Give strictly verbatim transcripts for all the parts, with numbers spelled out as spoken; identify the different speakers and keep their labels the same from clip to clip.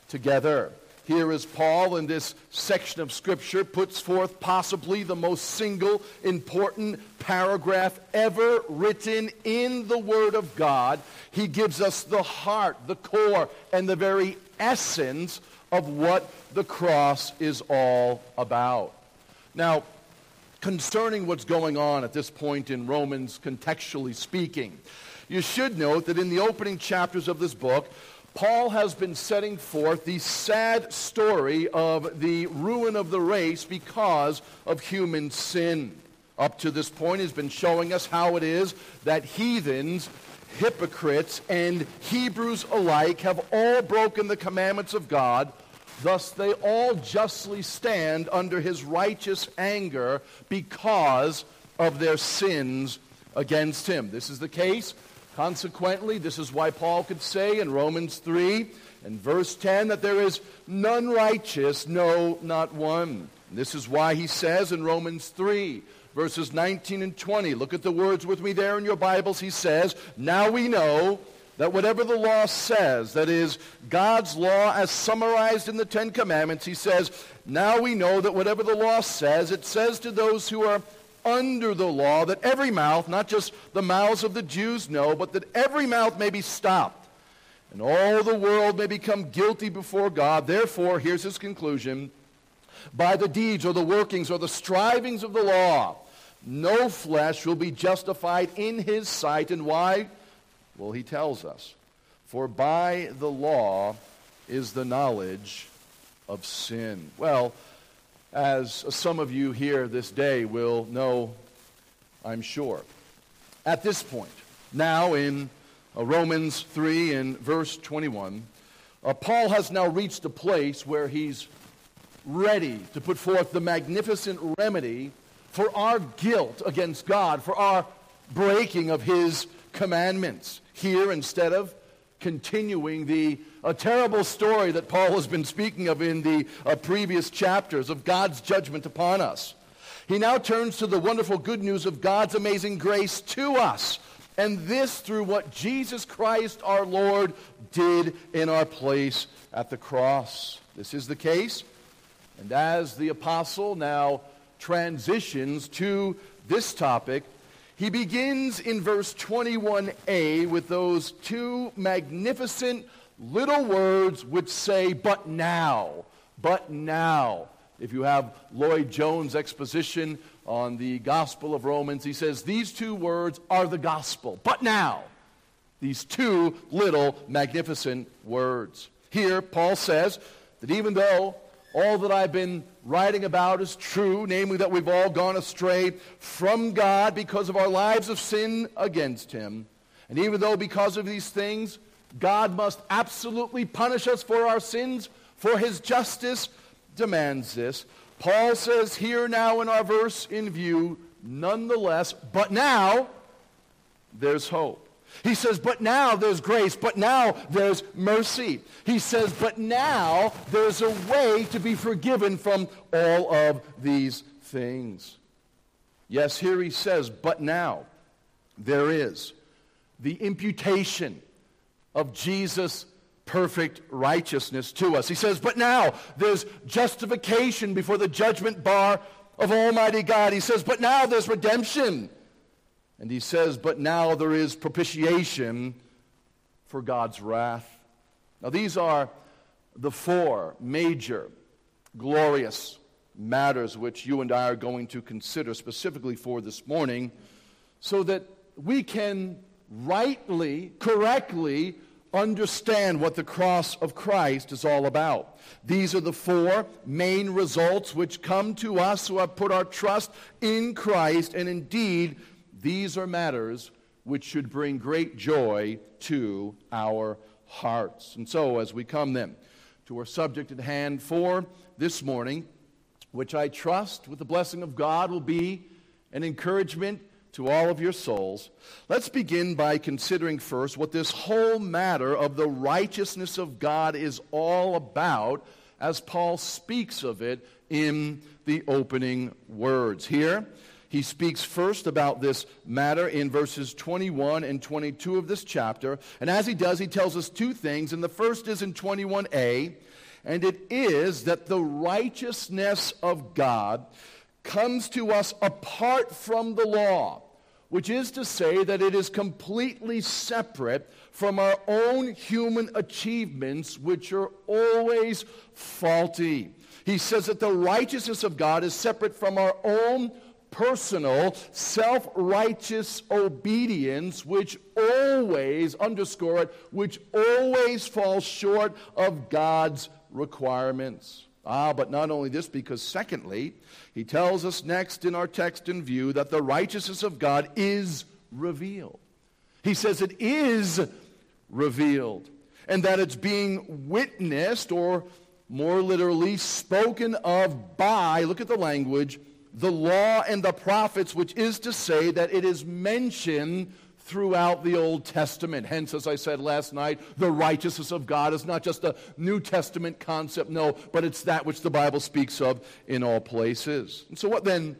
Speaker 1: together. Here is Paul in this section of Scripture puts forth possibly the most single important paragraph ever written in the Word of God. He gives us the heart, the core, and the very essence of what the cross is all about. Now, concerning what's going on at this point in Romans, contextually speaking, you should note that in the opening chapters of this book, Paul has been setting forth the sad story of the ruin of the race because of human sin. Up to this point, he's been showing us how it is that heathens, hypocrites, and Hebrews alike have all broken the commandments of God. Thus, they all justly stand under his righteous anger because of their sins against him. This is the case. Consequently, this is why Paul could say in Romans three and verse ten that there is none righteous, no, not one. And this is why he says in Romans three, verses nineteen and twenty, look at the words with me there in your Bibles. He says, now we know that whatever the law says, that is, God's law as summarized in the Ten Commandments, he says, now we know that whatever the law says, it says to those who are under the law, that every mouth, not just the mouths of the Jews know, but that every mouth may be stopped, and all the world may become guilty before God. Therefore, here's his conclusion, by the deeds or the workings or the strivings of the law, no flesh will be justified in his sight. And why? Well, he tells us, for by the law is the knowledge of sin. Well, as some of you here this day will know, I'm sure. At this point, now in uh, Romans three and verse twenty-one, uh, Paul has now reached a place where he's ready to put forth the magnificent remedy for our guilt against God, for our breaking of his commandments. Here, instead of continuing the a terrible story that Paul has been speaking of in the uh, previous chapters of God's judgment upon us, he now turns to the wonderful good news of God's amazing grace to us, and this through what Jesus Christ our Lord did in our place at the cross. This is the case, and as the apostle now transitions to this topic, he begins in verse twenty-one a with those two magnificent little words which say, but now, but now. If you have Lloyd Jones' exposition on the Gospel of Romans, he says these two words are the gospel, but now. These two little magnificent words. Here, Paul says that even though all that I've been writing about is true, namely that we've all gone astray from God because of our lives of sin against him, and even though because of these things, God must absolutely punish us for our sins, for his justice demands this. Paul says here now in our verse in view, nonetheless, but now there's hope. He says, but now there's grace, but now there's mercy. He says, but now there's a way to be forgiven from all of these things. Yes, here he says, but now there is the imputation of Jesus' perfect righteousness to us. He says, but now there's justification before the judgment bar of Almighty God. He says, but now there's redemption. And he says, but now there is propitiation for God's wrath. Now these are the four major, glorious matters which you and I are going to consider specifically for this morning, so that we can rightly, correctly understand what the cross of Christ is all about. These are the four main results which come to us who have put our trust in Christ, and indeed, these are matters which should bring great joy to our hearts. And so, as we come then to our subject at hand for this morning, which I trust with the blessing of God will be an encouragement to all of your souls, let's begin by considering first what this whole matter of the righteousness of God is all about, as Paul speaks of it in the opening words. Here, He speaks first about this matter in verses twenty-one and twenty-two of this chapter. And as he does, he tells us two things. And the first is in twenty-one a, and it is that the righteousness of God comes to us apart from the law, which is to say that it is completely separate from our own human achievements, which are always faulty. He says that the righteousness of God is separate from our own personal, self-righteous obedience, which always, underscore it, which always falls short of God's requirements. Ah, but not only this, because secondly, he tells us next in our text in view that the righteousness of God is revealed. He says it is revealed, and that it's being witnessed, or more literally, spoken of by, look at the language, the law and the prophets, which is to say that it is mentioned throughout the Old Testament. Hence, as I said last night, the righteousness of God is not just a New Testament concept, no, but it's that which the Bible speaks of in all places. And so what then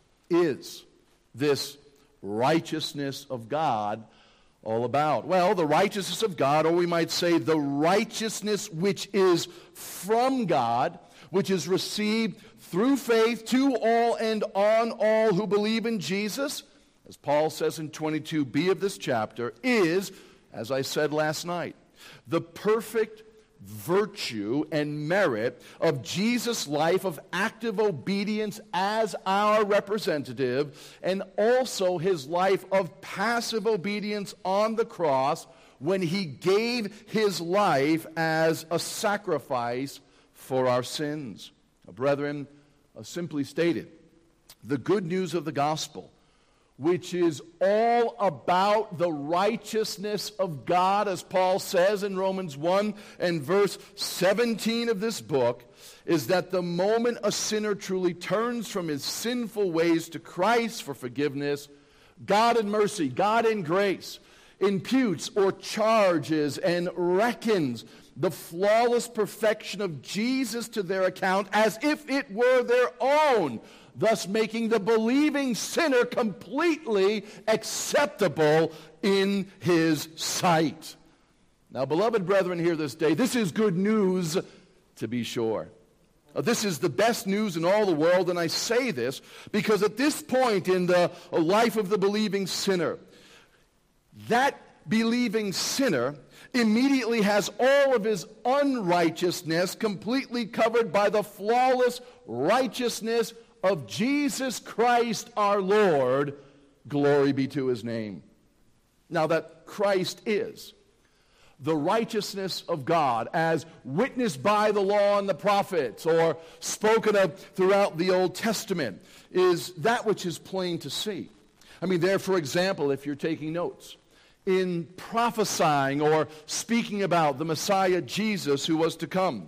Speaker 1: is this righteousness of God all about? Well, the righteousness of God, or we might say the righteousness which is from God, which is received through faith to all and on all who believe in Jesus, as Paul says in twenty-two b of this chapter, is, as I said last night, the perfect virtue and merit of Jesus' life of active obedience as our representative, and also his life of passive obedience on the cross when he gave his life as a sacrifice for our sins. Now, brethren, uh, simply stated, the good news of the gospel, which is all about the righteousness of God, as Paul says in Romans one and verse seventeen of this book, is that the moment a sinner truly turns from his sinful ways to Christ for forgiveness, God in mercy, God in grace, imputes or charges and reckons the flawless perfection of Jesus to their account as if it were their own, thus making the believing sinner completely acceptable in his sight. Now, beloved brethren here this day, this is good news to be sure. Now, this is the best news in all the world, and I say this because at this point in the life of the believing sinner, that believing sinner immediately has all of his unrighteousness completely covered by the flawless righteousness of Jesus Christ our Lord. Glory be to his name. Now that Christ is the righteousness of God as witnessed by the law and the prophets, or spoken of throughout the Old Testament, is that which is plain to see. I mean, there, for example, if you're taking notes, in prophesying or speaking about the Messiah Jesus who was to come,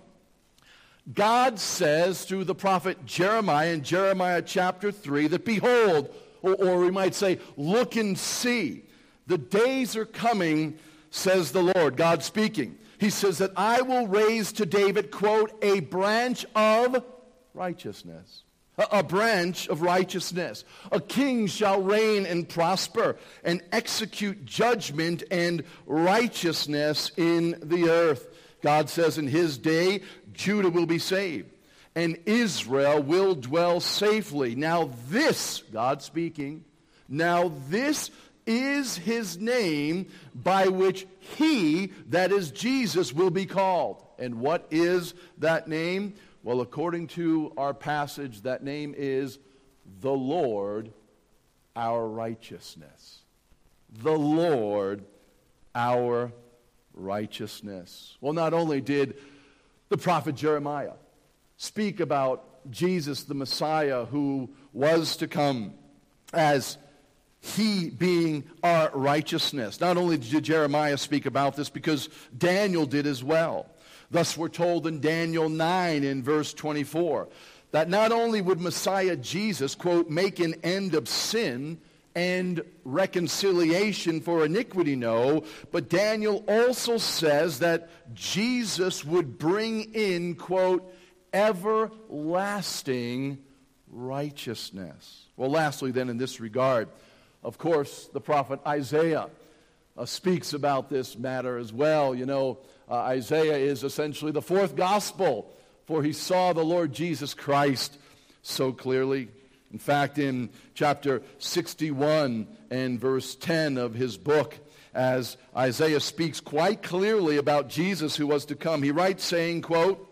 Speaker 1: God says through the prophet Jeremiah in Jeremiah chapter three that behold, or, or we might say, look and see, the days are coming, says the Lord, God speaking. He says that I will raise to David, quote, a branch of righteousness. A, a branch of righteousness. A king shall reign and prosper and execute judgment and righteousness in the earth. God says in his day, Judah will be saved, and Israel will dwell safely. Now this, God speaking, now this is his name by which he, that is Jesus, will be called. And what is that name? Well, according to our passage, that name is the Lord, our righteousness. The Lord, our righteousness. Well, not only did the prophet Jeremiah speak about Jesus, the Messiah, who was to come as he being our righteousness. Not only did Jeremiah speak about this, because Daniel did as well. Thus we're told in Daniel nine in verse twenty-four that not only would Messiah Jesus, quote, make an end of sin and reconciliation for iniquity, no, but Daniel also says that Jesus would bring in, quote, everlasting righteousness. Well, lastly then in this regard, of course, the prophet Isaiah uh, speaks about this matter as well. You know, uh, Isaiah is essentially the fourth gospel, for he saw the Lord Jesus Christ so clearly. In fact, in chapter sixty-one and verse ten of his book, as Isaiah speaks quite clearly about Jesus who was to come, he writes saying, quote,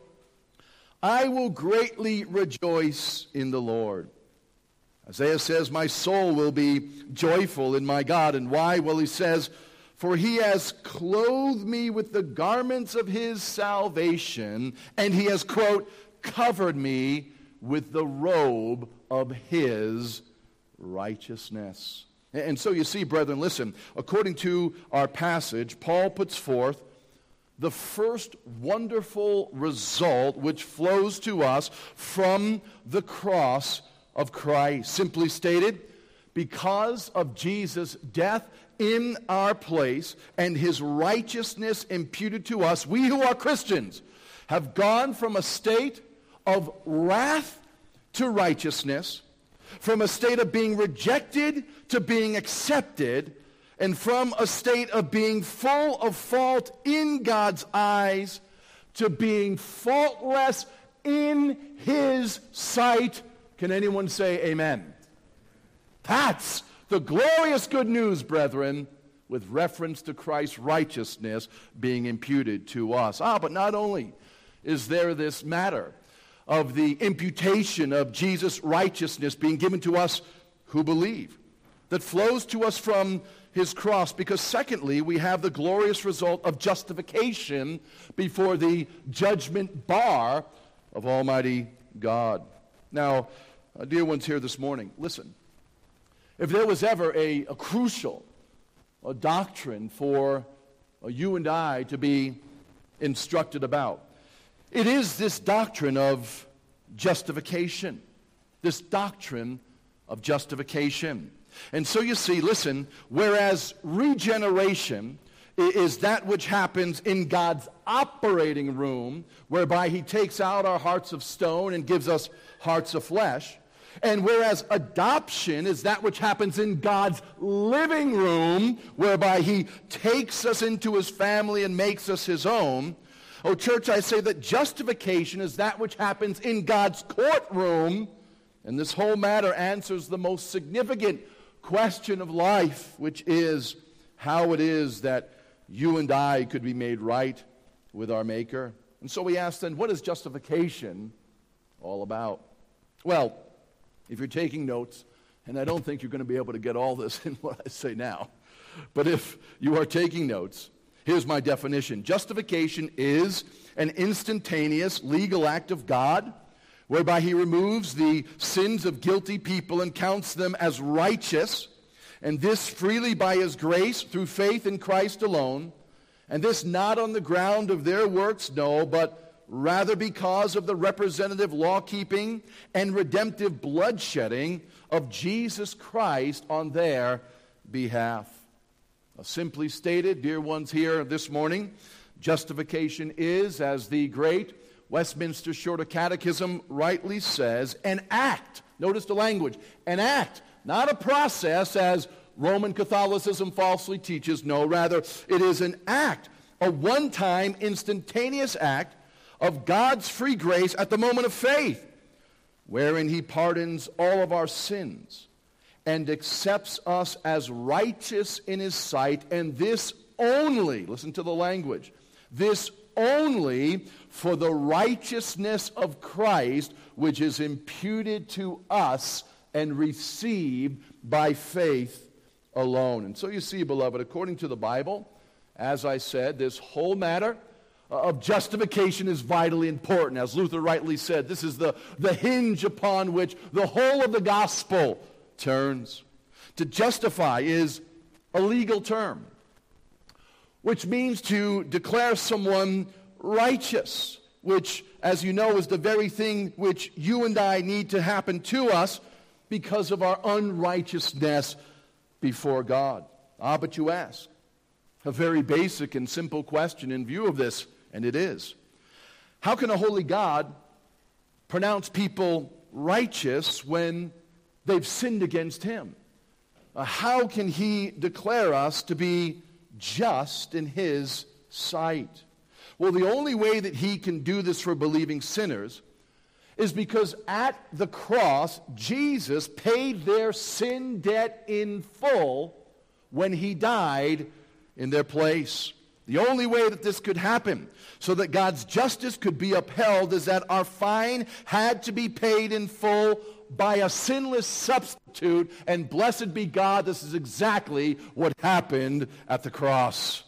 Speaker 1: "I will greatly rejoice in the Lord." Isaiah says, "My soul will be joyful in my God." And why? Well, he says, "For he has clothed me with the garments of his salvation, and he has," quote, "covered me with the robe of his righteousness." And so you see, brethren, listen, according to our passage, Paul puts forth the first wonderful result which flows to us from the cross of Christ. Simply stated, because of Jesus' death in our place and his righteousness imputed to us, we who are Christians have gone from a state of wrath to righteousness, from a state of being rejected to being accepted, and from a state of being full of fault in God's eyes to being faultless in his sight. Can anyone say amen? That's the glorious good news, brethren, with reference to Christ's righteousness being imputed to us. Ah, but not only is there this matter of the imputation of Jesus' righteousness being given to us who believe, that flows to us from his cross, because secondly, we have the glorious result of justification before the judgment bar of Almighty God. Now, uh, dear ones here this morning, listen. If there was ever a, a crucial a doctrine for uh, you and I to be instructed about, it is this doctrine of justification. This doctrine of justification. And so you see, listen, whereas regeneration is that which happens in God's operating room, whereby he takes out our hearts of stone and gives us hearts of flesh, and whereas adoption is that which happens in God's living room, whereby he takes us into his family and makes us his own, oh, church, I say that justification is that which happens in God's courtroom, and this whole matter answers the most significant question of life, which is how it is that you and I could be made right with our Maker. And so we ask then, what is justification all about? Well, if you're taking notes, and I don't think you're going to be able to get all this in what I say now, but if you are taking notes, here's my definition. Justification is an instantaneous legal act of God whereby he removes the sins of guilty people and counts them as righteous, and this freely by his grace through faith in Christ alone, and this not on the ground of their works, no, but rather because of the representative law-keeping and redemptive bloodshedding of Jesus Christ on their behalf. Simply stated, dear ones here this morning, justification is, as the great Westminster Shorter Catechism rightly says, an act. Notice the language. An act, not a process as Roman Catholicism falsely teaches. No, rather, it is an act, a one-time instantaneous act of God's free grace at the moment of faith, wherein he pardons all of our sins and accepts us as righteous in his sight, and this only, listen to the language, this only for the righteousness of Christ, which is imputed to us and received by faith alone. And so you see, beloved, according to the Bible, as I said, this whole matter of justification is vitally important. As Luther rightly said, this is the, the hinge upon which the whole of the gospel turns. To justify is a legal term, which means to declare someone righteous, which, as you know, is the very thing which you and I need to happen to us because of our unrighteousness before God. Ah, but you ask a very basic and simple question in view of this, and it is, how can a holy God pronounce people righteous when They've sinned against him. Uh, how can he declare us to be just in his sight? Well, the only way that he can do this for believing sinners is because at the cross, Jesus paid their sin debt in full when he died in their place. The only way that this could happen so that God's justice could be upheld is that our fine had to be paid in full by a sinless substitute, and blessed be God, this is exactly what happened at the cross.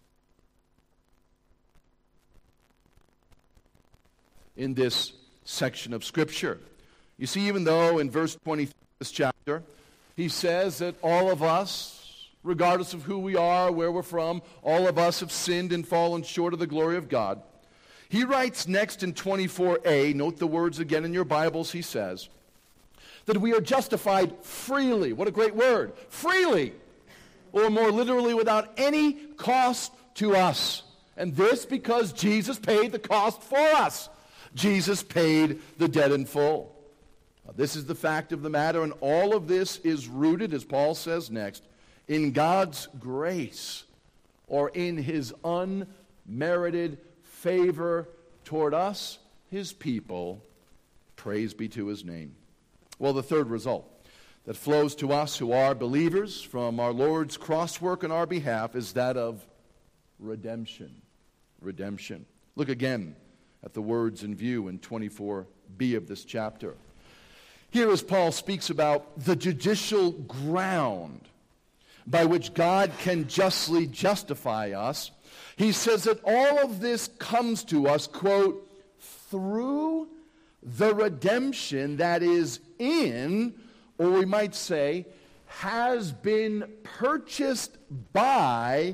Speaker 1: In this section of Scripture, you see, even though in verse twenty-three of this chapter, he says that all of us, regardless of who we are, where we're from, all of us have sinned and fallen short of the glory of God. He writes next in twenty-four a, note the words again in your Bibles, he says, that we are justified freely. What a great word. Freely. Or more literally, without any cost to us. And this because Jesus paid the cost for us. Jesus paid the debt in full. Now, this is the fact of the matter, and all of this is rooted, as Paul says next, in God's grace, or in his unmerited favor toward us, his people. Praise be to his name. Well, the third result that flows to us who are believers from our Lord's cross work on our behalf is that of redemption. Redemption. Look again at the words in view in twenty-four b of this chapter. Here, as Paul speaks about the judicial ground by which God can justly justify us, he says that all of this comes to us, quote, through the redemption that is in, or we might say, has been purchased by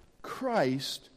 Speaker 1: Christ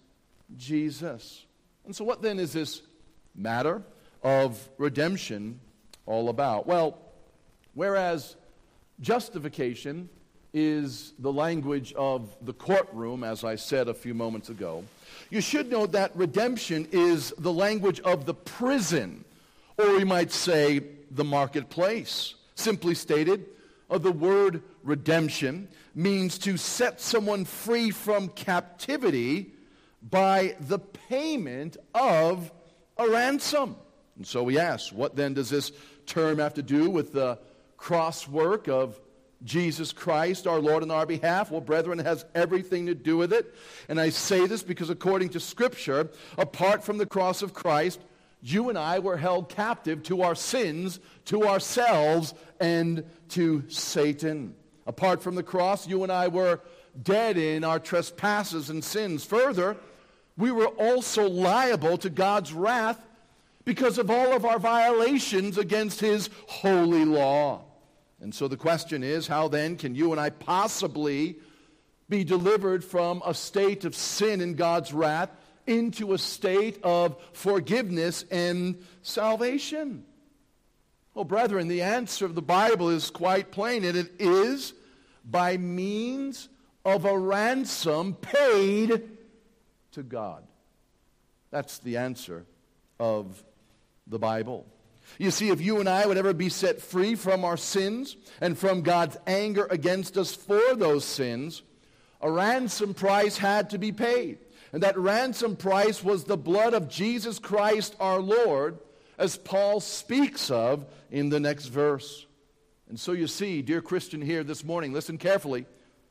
Speaker 1: Jesus. And so what then is this matter of redemption all about? Well, whereas justification is the language of the courtroom, as I said a few moments ago, you should know that redemption is the language of the prison, or we might say the marketplace. Simply stated, uh, the word redemption means to set someone free from captivity by the payment of a ransom. And so we ask, what then does this term have to do with the cross work of Jesus Christ, our Lord, on our behalf? Well, brethren, it has everything to do with it. And I say this because according to Scripture, apart from the cross of Christ, you and I were held captive to our sins, to ourselves, and to Satan. Apart from the cross, you and I were dead in our trespasses and sins. Further, we were also liable to God's wrath because of all of our violations against his holy law. And so the question is, how then can you and I possibly be delivered from a state of sin and God's wrath into a state of forgiveness and salvation? Well, brethren, the answer of the Bible is quite plain, and it is by means of a ransom paid to God. That's the answer of the Bible. You see, if you and I would ever be set free from our sins and from God's anger against us for those sins, a ransom price had to be paid. And that ransom price was the blood of Jesus Christ our Lord, as Paul speaks of in the next verse. And so you see, dear Christian here this morning, listen carefully.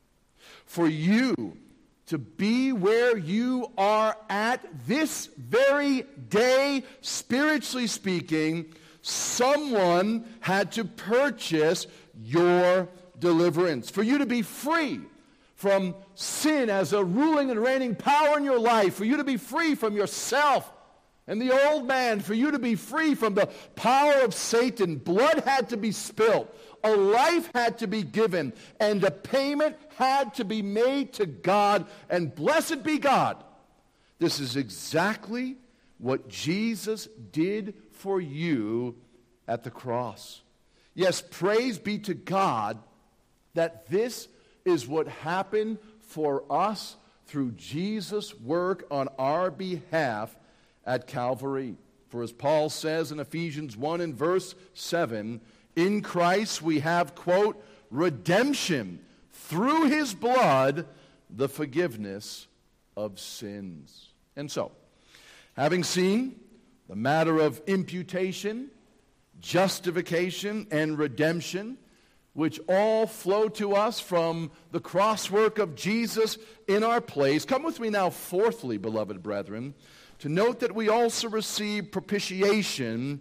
Speaker 1: For you to be where you are at this very day, spiritually speaking, someone had to purchase your deliverance. For you to be free from sin as a ruling and reigning power in your life, for you to be free from yourself and the old man, for you to be free from the power of Satan, blood had to be spilled, a life had to be given, and a payment had to be made to God, and blessed be God. This is exactly what Jesus did for you at the cross. Yes, praise be to God that this is what happened for us through Jesus' work on our behalf at Calvary. For as Paul says in Ephesians one and verse seven, In Christ we have, quote, redemption through his blood, the forgiveness of sins. And so, having seen the matter of imputation, justification, and redemption, which all flow to us from the crosswork of Jesus in our place, come with me now, fourthly, beloved brethren, to note that we also receive propitiation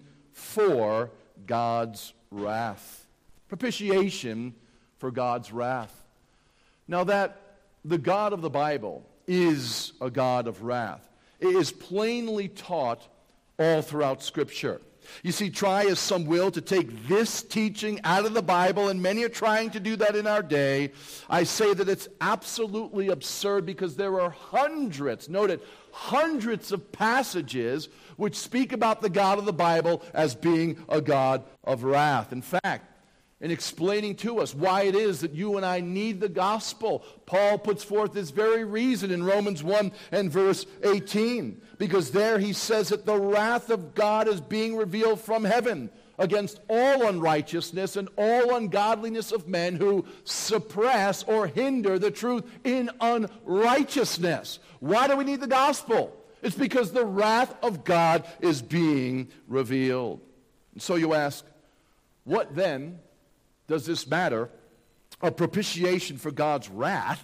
Speaker 1: for God's wrath. Propitiation for God's wrath. Now that the God of the Bible is a God of wrath, it is plainly taught all throughout Scripture. You see, try as some will to take this teaching out of the Bible, and many are trying to do that in our day. I say that it's absolutely absurd because there are hundreds, note it, hundreds of passages which speak about the God of the Bible as being a God of wrath. In fact, in explaining to us why it is that you and I need the gospel, Paul puts forth this very reason in Romans one and verse eighteen. Because there he says that the wrath of God is being revealed from heaven against all unrighteousness and all ungodliness of men who suppress or hinder the truth in unrighteousness. Why do we need the gospel? It's because the wrath of God is being revealed. And so you ask, what then does this matter of propitiation for God's wrath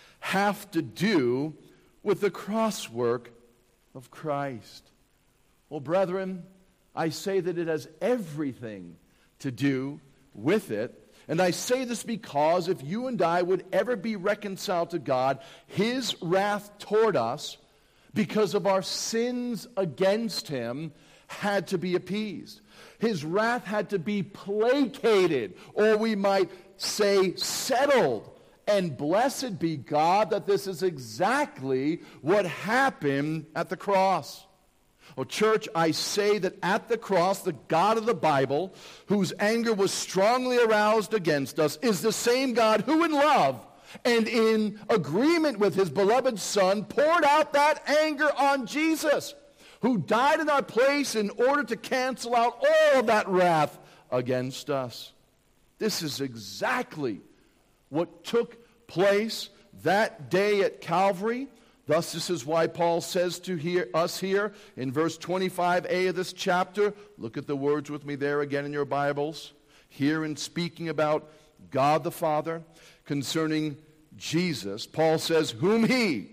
Speaker 1: have to do with the crosswork of Christ? Well, brethren, I say that it has everything to do with it. And I say this because if you and I would ever be reconciled to God, his wrath toward us because of our sins against him had to be appeased. His wrath had to be placated, or we might say settled. And blessed be God that this is exactly what happened at the cross. Oh, church, I say that at the cross, the God of the Bible, whose anger was strongly aroused against us, is the same God who in love and in agreement with his beloved Son poured out that anger on Jesus, who died in our place in order to cancel out all of that wrath against us. This is exactly what took place that day at Calvary. Thus, this is why Paul says to hear, us here in verse twenty-five a of this chapter, look at the words with me there again in your Bibles, here in speaking about God the Father concerning Jesus, Paul says, whom he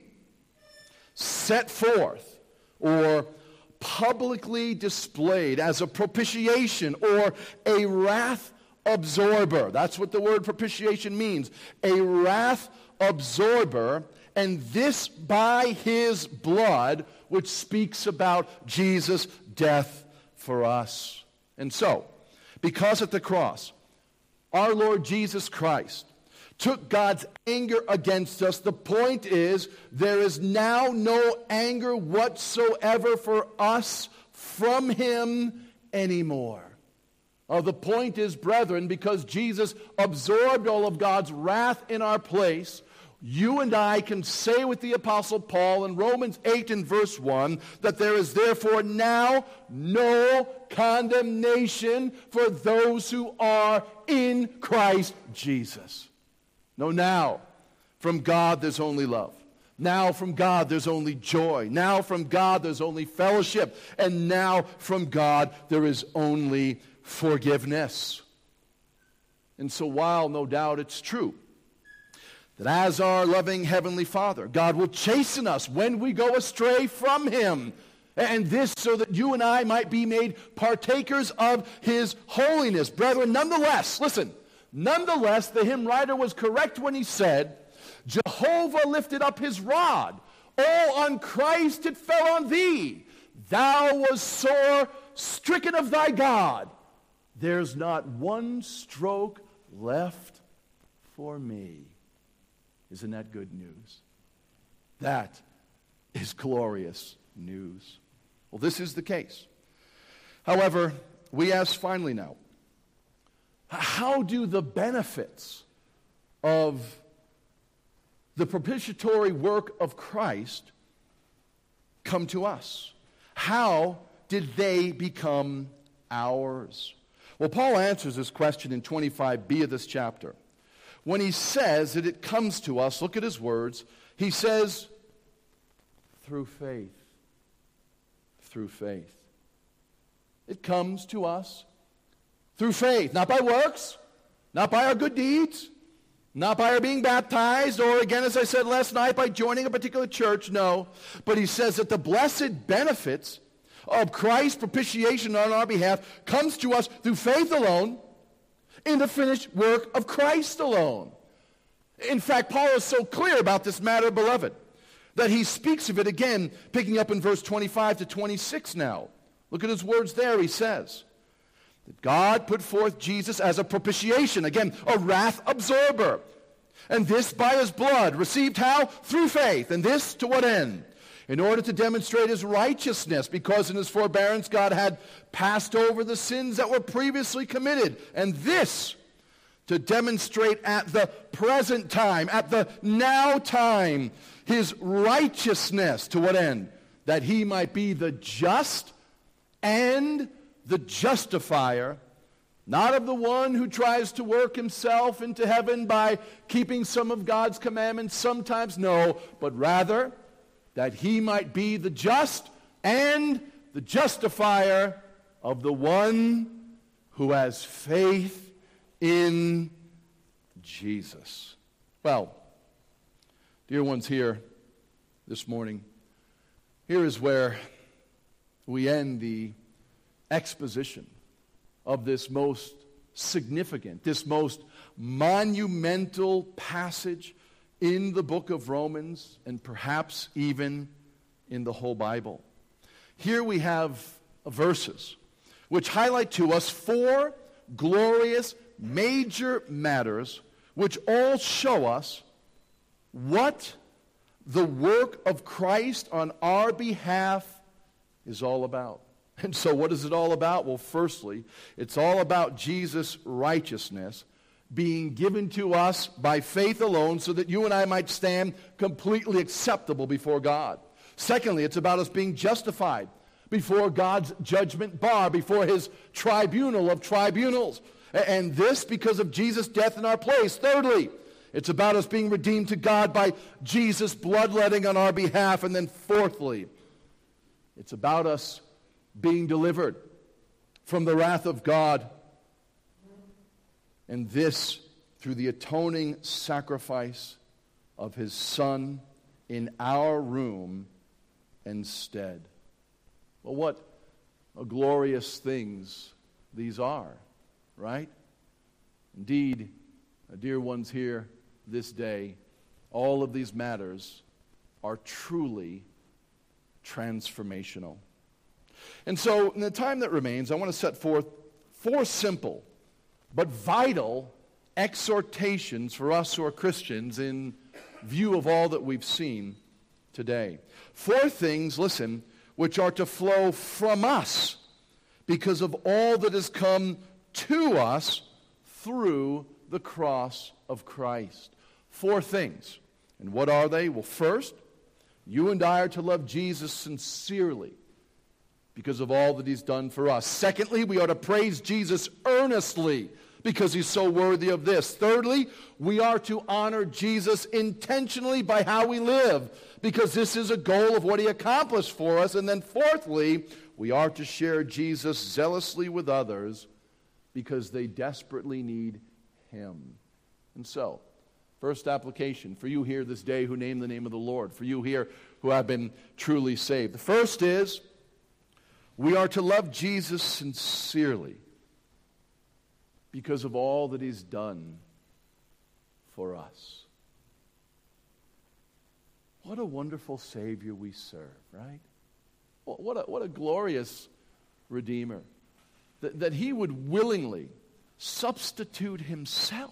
Speaker 1: set forth or publicly displayed as a propitiation or a wrath absorber. That's what the word propitiation means. A wrath absorber, and this by his blood, which speaks about Jesus' death for us. And so, because at the cross, our Lord Jesus Christ took God's anger against us, the point is there is now no anger whatsoever for us from him anymore. Uh, the point is, brethren, because Jesus absorbed all of God's wrath in our place, you and I can say with the Apostle Paul in Romans eight and verse one that there is therefore now no condemnation for those who are in Christ Jesus. No, now from God there's only love. Now from God there's only joy. Now from God there's only fellowship. And now from God there is only forgiveness. And so while no doubt it's true that as our loving Heavenly Father, God will chasten us when we go astray from him, and this so that you and I might be made partakers of his holiness. Brethren, nonetheless, listen, nonetheless, the hymn writer was correct when he said, Jehovah lifted up his rod. Oh, on Christ it fell on thee. Thou wast sore stricken of thy God. There's not one stroke left for me. Isn't that good news? That is glorious news. Well, this is the case. However, we ask finally now, how do the benefits of the propitiatory work of Christ come to us? How did they become ours? Well, Paul answers this question in twenty-five b of this chapter. When he says that it comes to us, look at his words, he says, through faith. Through faith. It comes to us through faith, not by works, not by our good deeds, not by our being baptized, or again, as I said last night, by joining a particular church, no. But he says that the blessed benefits of Christ's propitiation on our behalf comes to us through faith alone, in the finished work of Christ alone. In fact, Paul is so clear about this matter, beloved, that he speaks of it again, picking up in verse twenty-five to twenty-six now. Look at his words there. He says that God put forth Jesus as a propitiation, again, a wrath absorber. And this by his blood, received how? Through faith. And this to what end? In order to demonstrate his righteousness, because in his forbearance God had passed over the sins that were previously committed. And this to demonstrate at the present time, at the now time, his righteousness. To what end? That he might be the just and the justifier, not of the one who tries to work himself into heaven by keeping some of God's commandments sometimes, no, but rather that he might be the just and the justifier of the one who has faith in Jesus. Well, dear ones here this morning, here is where we end the exposition of this most significant, this most monumental passage in the book of Romans, and perhaps even in the whole Bible. Here we have verses which highlight to us four glorious major matters which all show us what the work of Christ on our behalf is all about. And so what is it all about? Well, firstly, it's all about Jesus' righteousness being given to us by faith alone so that you and I might stand completely acceptable before God. Secondly, it's about us being justified before God's judgment bar, before his tribunal of tribunals. And this because of Jesus' death in our place. Thirdly, it's about us being redeemed to God by Jesus' bloodletting on our behalf. And then fourthly, it's about us being delivered from the wrath of God. And this through the atoning sacrifice of his Son in our room instead. Well, what a glorious things these are, right? Indeed, dear ones here this day, all of these matters are truly transformational. And so, in the time that remains, I want to set forth four simple but vital exhortations for us who are Christians in view of all that we've seen today. Four things, listen, which are to flow from us because of all that has come to us through the cross of Christ. Four things. And what are they? Well, first, you and I are to love Jesus sincerely because of all that he's done for us. Secondly, we are to praise Jesus earnestly because he's so worthy of this. Thirdly, we are to honor Jesus intentionally by how we live because this is a goal of what he accomplished for us. And then fourthly, we are to share Jesus zealously with others because they desperately need him. And so, first application for you here this day who name the name of the Lord, for you here who have been truly saved. The first is, we are to love Jesus sincerely because of all that he's done for us. What a wonderful Savior we serve, right? What a, what a glorious Redeemer. That, that he would willingly substitute himself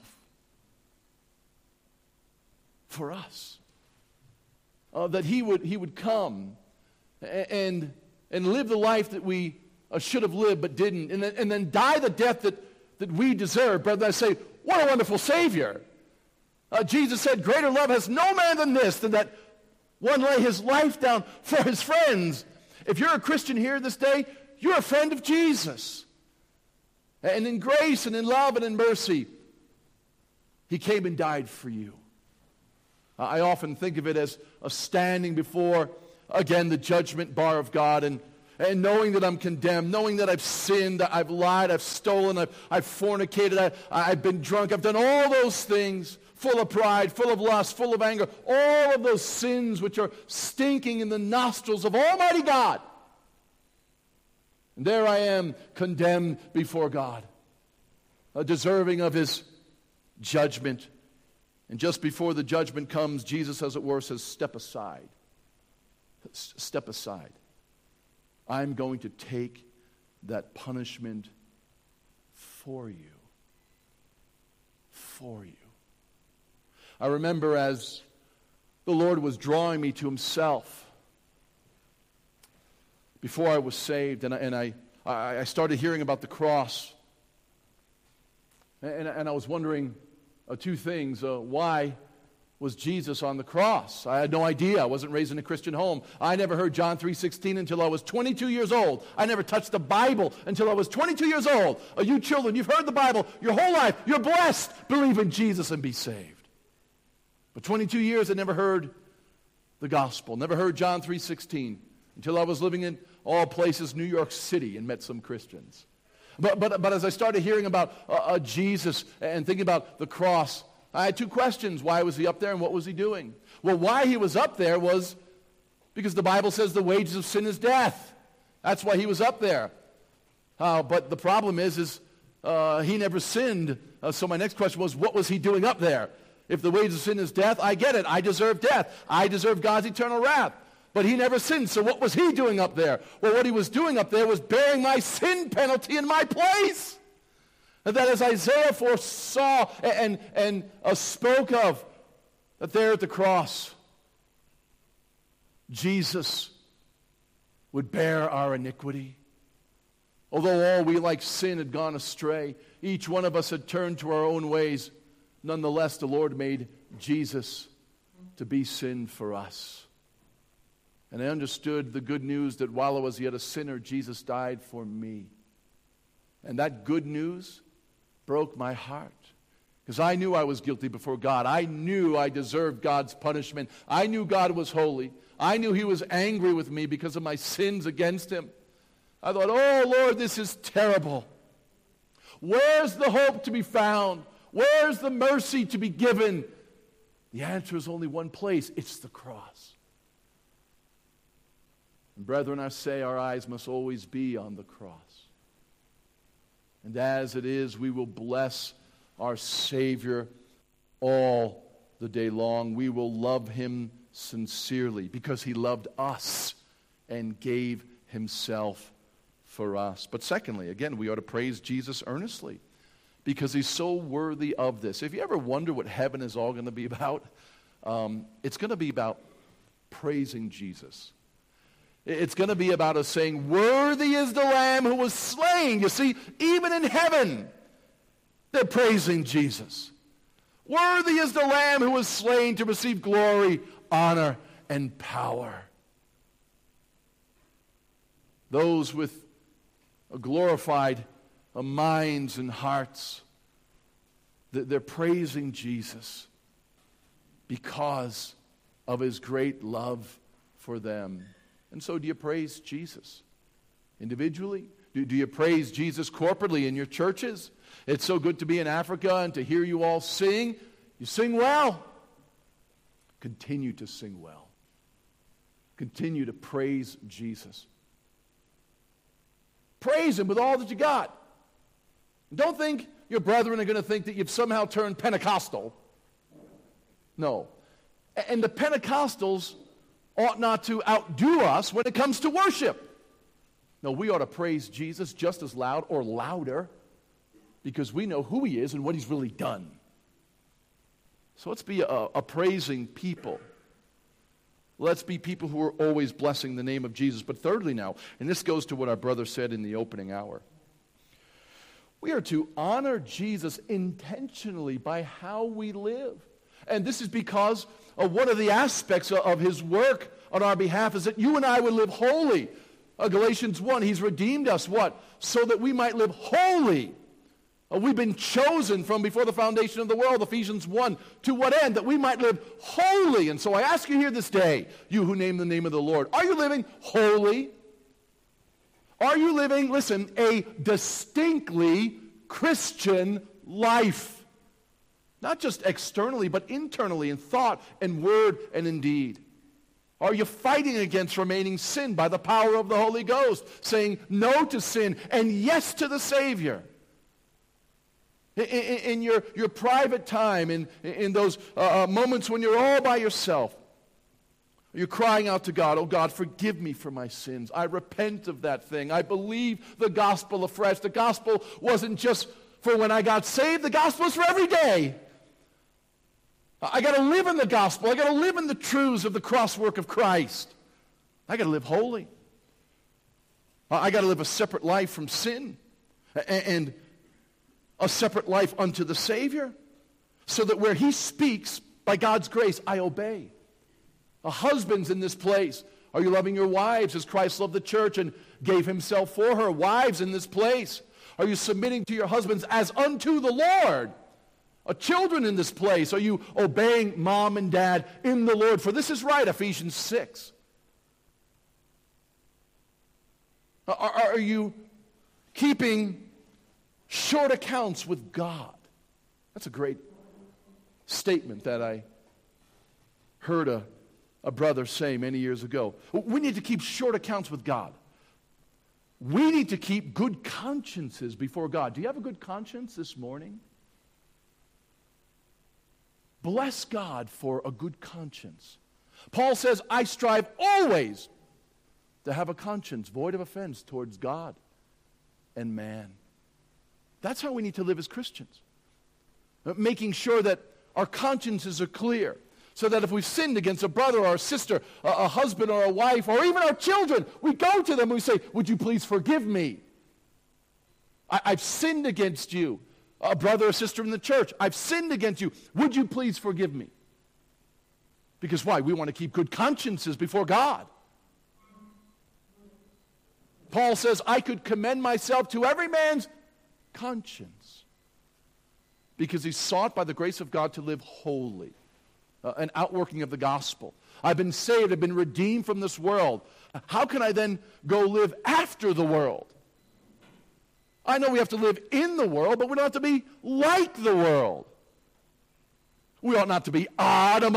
Speaker 1: for us. Uh, that he would, he would come and, and live the life that we uh, should have lived but didn't, and then, and then die the death that, that we deserve. Brother, I say, what a wonderful Savior. Uh, Jesus said, greater love has no man than this, than that one lay his life down for his friends. If you're a Christian here this day, you're a friend of Jesus. And in grace and in love and in mercy, he came and died for you. I often think of it as a standing before, again, the judgment bar of God, and, and knowing that I'm condemned, knowing that I've sinned, I've lied, I've stolen, I've, I've fornicated, I, I've been drunk, I've done all those things, full of pride, full of lust, full of anger, all of those sins which are stinking in the nostrils of Almighty God. And there I am, condemned before God, uh, deserving of his judgment. And just before the judgment comes, Jesus, as it were, says, step aside. S- step aside. I'm going to take that punishment for you. For you. I remember as the Lord was drawing me to himself, before I was saved, and I, and I, I started hearing about the cross. And, and I was wondering uh, two things. Uh, why was Jesus on the cross? I had no idea. I wasn't raised in a Christian home. I never heard John three sixteen until I was twenty-two years old. I never touched the Bible until I was twenty-two years old. Uh, you children, you've heard the Bible your whole life. You're blessed. Believe in Jesus and be saved. But twenty-two years I never heard the gospel. Never heard John three sixteen until I was living in all places, New York City, and met some Christians. But but but as I started hearing about uh, uh, Jesus and thinking about the cross, I had two questions. Why was he up there and what was he doing? Well, why he was up there was because the Bible says the wages of sin is death. That's why he was up there. Uh, but the problem is, is uh, he never sinned. Uh, so my next question was, what was he doing up there? If the wages of sin is death, I get it. I deserve death. I deserve God's eternal wrath. But he never sinned, so what was he doing up there? Well, what he was doing up there was bearing my sin penalty in my place. And that as Isaiah foresaw and, and uh, spoke of, that there at the cross, Jesus would bear our iniquity. Although all we like sin had gone astray, each one of us had turned to our own ways, nonetheless the Lord made Jesus to be sin for us. And I understood the good news that while I was yet a sinner, Jesus died for me. And that good news broke my heart. Because I knew I was guilty before God. I knew I deserved God's punishment. I knew God was holy. I knew he was angry with me because of my sins against him. I thought, oh Lord, this is terrible. Where's the hope to be found? Where's the mercy to be given? The answer is only one place. It's the cross. And brethren, I say our eyes must always be on the cross. And as it is, we will bless our Savior all the day long. We will love him sincerely because he loved us and gave himself for us. But secondly, again, we ought to praise Jesus earnestly because he's so worthy of this. If you ever wonder what heaven is all going to be about, um, it's going to be about praising Jesus. It's going to be about us saying, worthy is the Lamb who was slain. You see, even in heaven, they're praising Jesus. Worthy is the Lamb who was slain to receive glory, honor, and power. Those with glorified minds and hearts, they're praising Jesus because of his great love for them. And so do you praise Jesus individually? Do, do you praise Jesus corporately in your churches? It's so good to be in Africa and to hear you all sing. You sing well. Continue to sing well. Continue to praise Jesus. Praise him with all that you got. Don't think your brethren are going to think that you've somehow turned Pentecostal. No. And the Pentecostals ought not to outdo us when it comes to worship. No, we ought to praise Jesus just as loud or louder because we know who he is and what he's really done. So let's be a, a praising people. Let's be people who are always blessing the name of Jesus. But thirdly now, and this goes to what our brother said in the opening hour, we are to honor Jesus intentionally by how we live. And this is because of one of the aspects of his work on our behalf is that you and I would live holy. Uh, Galatians one, he's redeemed us, what? So that we might live holy Uh, We've been chosen from before the foundation of the world, Ephesians one. To what end? That we might live holy. And so I ask you here this day, you who name the name of the Lord, are you living holy? Are you living, listen, a distinctly Christian life? Not just externally, but internally in thought and word and in deed. Are you fighting against remaining sin by the power of the Holy Ghost, saying no to sin and yes to the Savior? In, in, in your, your private time, in, in those uh, moments when you're all by yourself, you're crying out to God, oh God, forgive me for my sins. I repent of that thing. I believe the gospel afresh. The gospel wasn't just for when I got saved. The gospel is for every day. I got to live in the gospel. I got to live in the truths of the cross work of Christ. I got to live holy. I got to live a separate life from sin and a separate life unto the Savior, so that where He speaks, by God's grace, I obey. Uh, husbands in this place, are you loving your wives as Christ loved the church and gave Himself for her? Wives in this place, are you submitting to your husbands as unto the Lord? Uh, children in this place, are you obeying mom and dad in the Lord? For this is right, Ephesians six. Uh, are, are you keeping short accounts with God? That's a great statement that I heard a, a brother say many years ago. We need to keep short accounts with God. We need to keep good consciences before God. Do you have a good conscience this morning? Bless God for a good conscience. Paul says, I strive always to have a conscience void of offense towards God and man. That's how we need to live as Christians. Making sure that our consciences are clear, so that if we've sinned against a brother or a sister, a, a husband or a wife, or even our children, we go to them and we say, would you please forgive me? I, I've sinned against you. A brother or sister in the church, I've sinned against you. Would you please forgive me? Because why? We want to keep good consciences before God. Paul says, I could commend myself to every man's conscience, because he sought by the grace of God to live holy, uh, an outworking of the gospel. I've been saved, I've been redeemed from this world. How can I then go live after the world? I know we have to live in the world, but we don't have to be like the world. We ought not to be odd among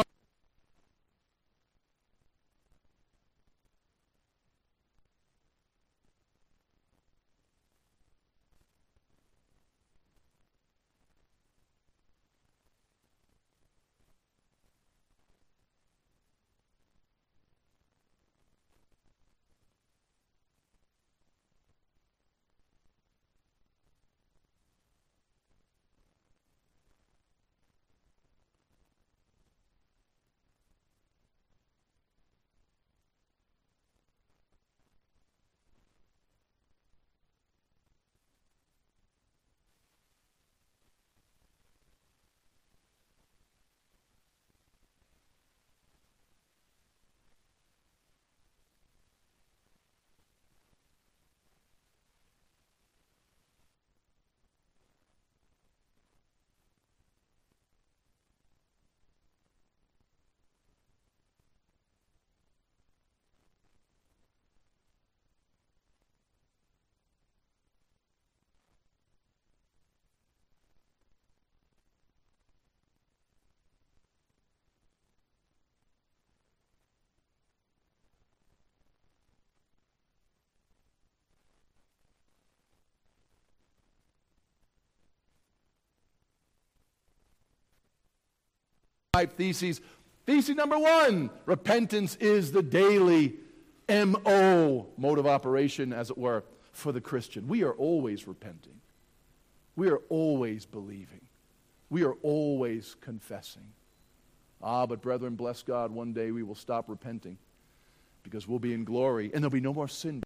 Speaker 1: theses. Thesis number one, repentance is the daily M O, mode of operation, as it were, for the Christian. We are always repenting. We are always believing. We are always confessing. Ah, but brethren, bless God, one day we will stop repenting, because we'll be in glory and there'll be no more sin.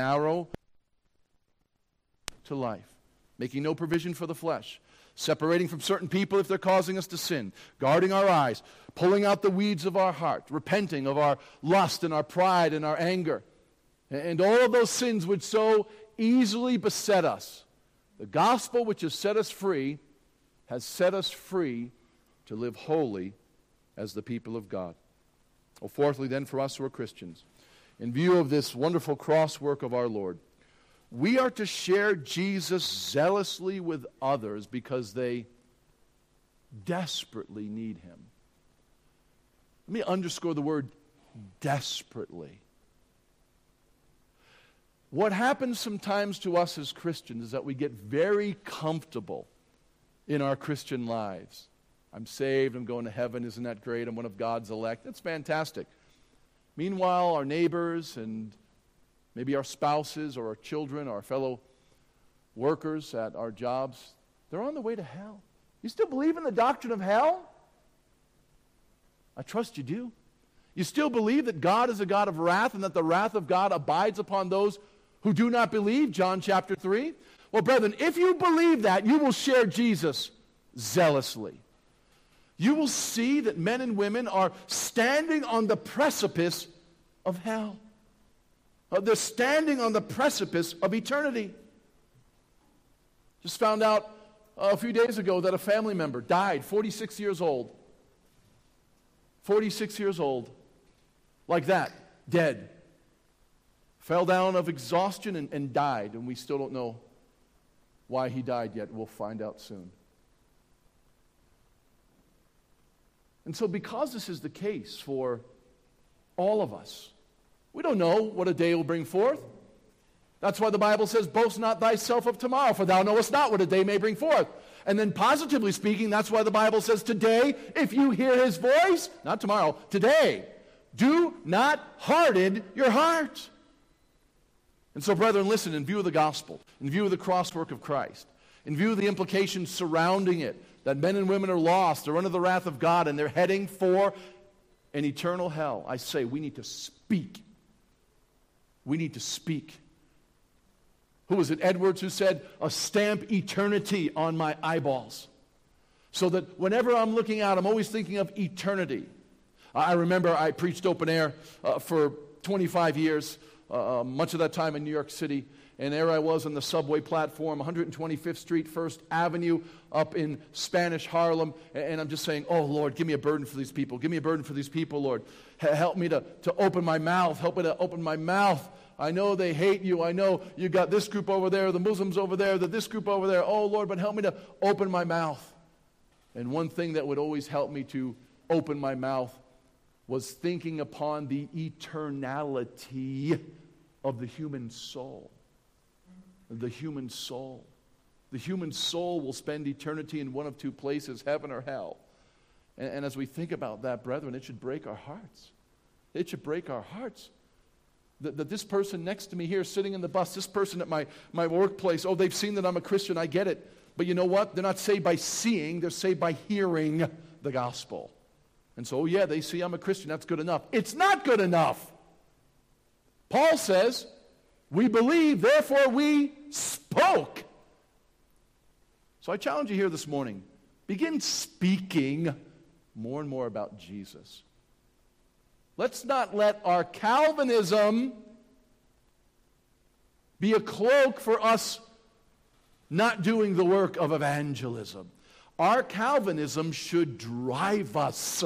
Speaker 1: narrow to life, making no provision for the flesh, separating from certain people if they're causing us to sin, guarding our eyes, pulling out the weeds of our heart, repenting of our lust and our pride and our anger, and all of those sins which so easily beset us. The gospel which has set us free has set us free to live holy as the people of God. Well, fourthly, then, for us who are Christians, in view of this wonderful cross work of our Lord, we are to share Jesus zealously with others because they desperately need him. Let me underscore the word desperately. What happens sometimes to us as Christians is that we get very comfortable in our Christian lives. I'm saved, I'm going to heaven, isn't that great? I'm one of God's elect. That's fantastic. Meanwhile, our neighbors and maybe our spouses or our children or our fellow workers at our jobs, they're on the way to hell. You still believe in the doctrine of hell? I trust you do. You still believe that God is a God of wrath and that the wrath of God abides upon those who do not believe, John chapter three? Well, brethren, if you believe that, you will share Jesus zealously. You will see that men and women are standing on the precipice of hell. Uh, they're standing on the precipice of eternity. Just found out uh, a few days ago that a family member died, forty-six years old. forty-six years old. Like that, dead. Fell down of exhaustion and, and died, and we still don't know why he died yet. We'll find out soon. And so because this is the case for all of us, we don't know what a day will bring forth. That's why the Bible says, boast not thyself of tomorrow, for thou knowest not what a day may bring forth. And then positively speaking, that's why the Bible says today, if you hear his voice, not tomorrow, today, do not harden your heart. And so, brethren, listen, in view of the gospel, in view of the cross work of Christ, in view of the implications surrounding it, that men and women are lost, they're under the wrath of God, and they're heading for an eternal hell, I say we need to speak. We need to speak. Who was it? Edwards, who said, "A stamp eternity on my eyeballs." So that whenever I'm looking out, I'm always thinking of eternity. I remember I preached open air uh, for twenty-five years, uh, much of that time in New York City. And there I was on the subway platform, one hundred twenty-fifth Street, First Avenue, up in Spanish Harlem. And I'm just saying, oh, Lord, give me a burden for these people. Give me a burden for these people, Lord. H- help me to, to open my mouth. Help me to open my mouth. I know they hate you. I know you got this group over there, the Muslims over there, the this group over there. Oh, Lord, but help me to open my mouth. And one thing that would always help me to open my mouth was thinking upon the eternality of the human soul. The human soul. The human soul will spend eternity in one of two places, heaven or hell. And, and as we think about that, brethren, it should break our hearts. It should break our hearts. That, that this person next to me here sitting in the bus, this person at my, my workplace, oh, they've seen that I'm a Christian, I get it. But you know what? They're not saved by seeing, they're saved by hearing the gospel. And so, oh yeah, they see I'm a Christian, that's good enough. It's not good enough. Paul says, we believe, therefore we spoke. So I challenge you here this morning, begin speaking more and more about Jesus. Let's not let our Calvinism be a cloak for us not doing the work of evangelism. Our Calvinism should drive us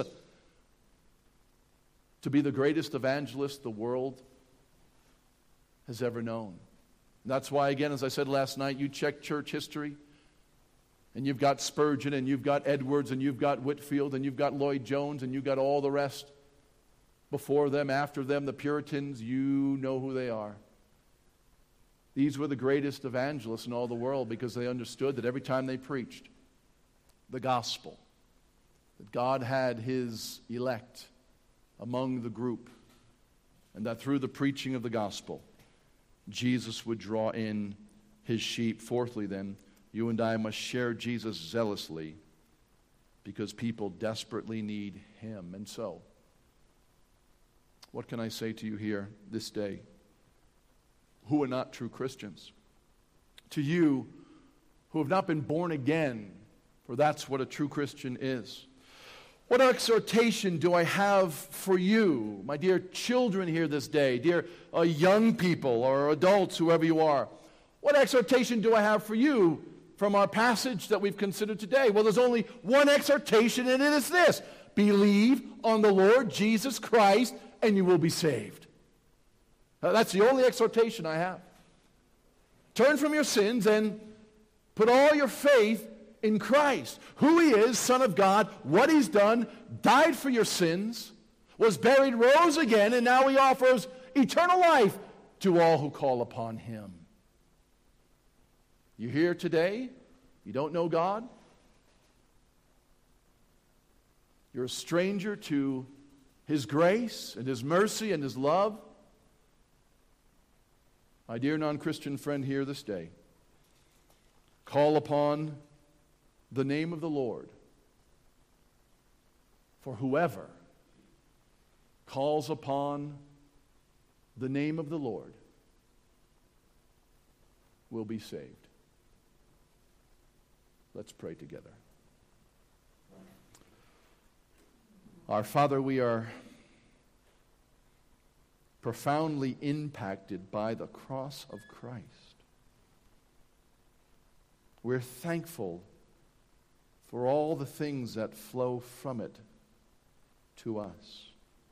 Speaker 1: to be the greatest evangelist the world has ever known. And that's why, again, as I said last night, you check church history, and you've got Spurgeon, and you've got Edwards, and you've got Whitefield, and you've got Lloyd Jones, and you've got all the rest. Before them, after them, the Puritans, you know who they are. These were the greatest evangelists in all the world because they understood that every time they preached the gospel, that God had his elect among the group, and that through the preaching of the gospel, Jesus would draw in his sheep. Fourthly, then, you and I must share Jesus zealously because people desperately need him. And so, what can I say to you here this day? who are not true Christians, to you who have not been born again, for that's what a true Christian is. What exhortation do I have for you, my dear children here this day, dear uh, young people or adults, whoever you are? What exhortation do I have for you from our passage that we've considered today? Well, there's only one exhortation, and it is this: believe on the Lord Jesus Christ, and you will be saved. Now, that's the only exhortation I have. Turn from your sins and put all your faith in Christ, who He is, Son of God, what He's done, died for your sins, was buried, rose again, and now He offers eternal life to all who call upon Him. You here today? You don't know God? You're a stranger to His grace and His mercy and His love? My dear non-Christian friend here this day, call upon the name of the Lord. For whoever calls upon the name of the Lord will be saved. Let's pray together. Our Father, we are profoundly impacted by the cross of Christ. We're thankful for all the things that flow from it to us.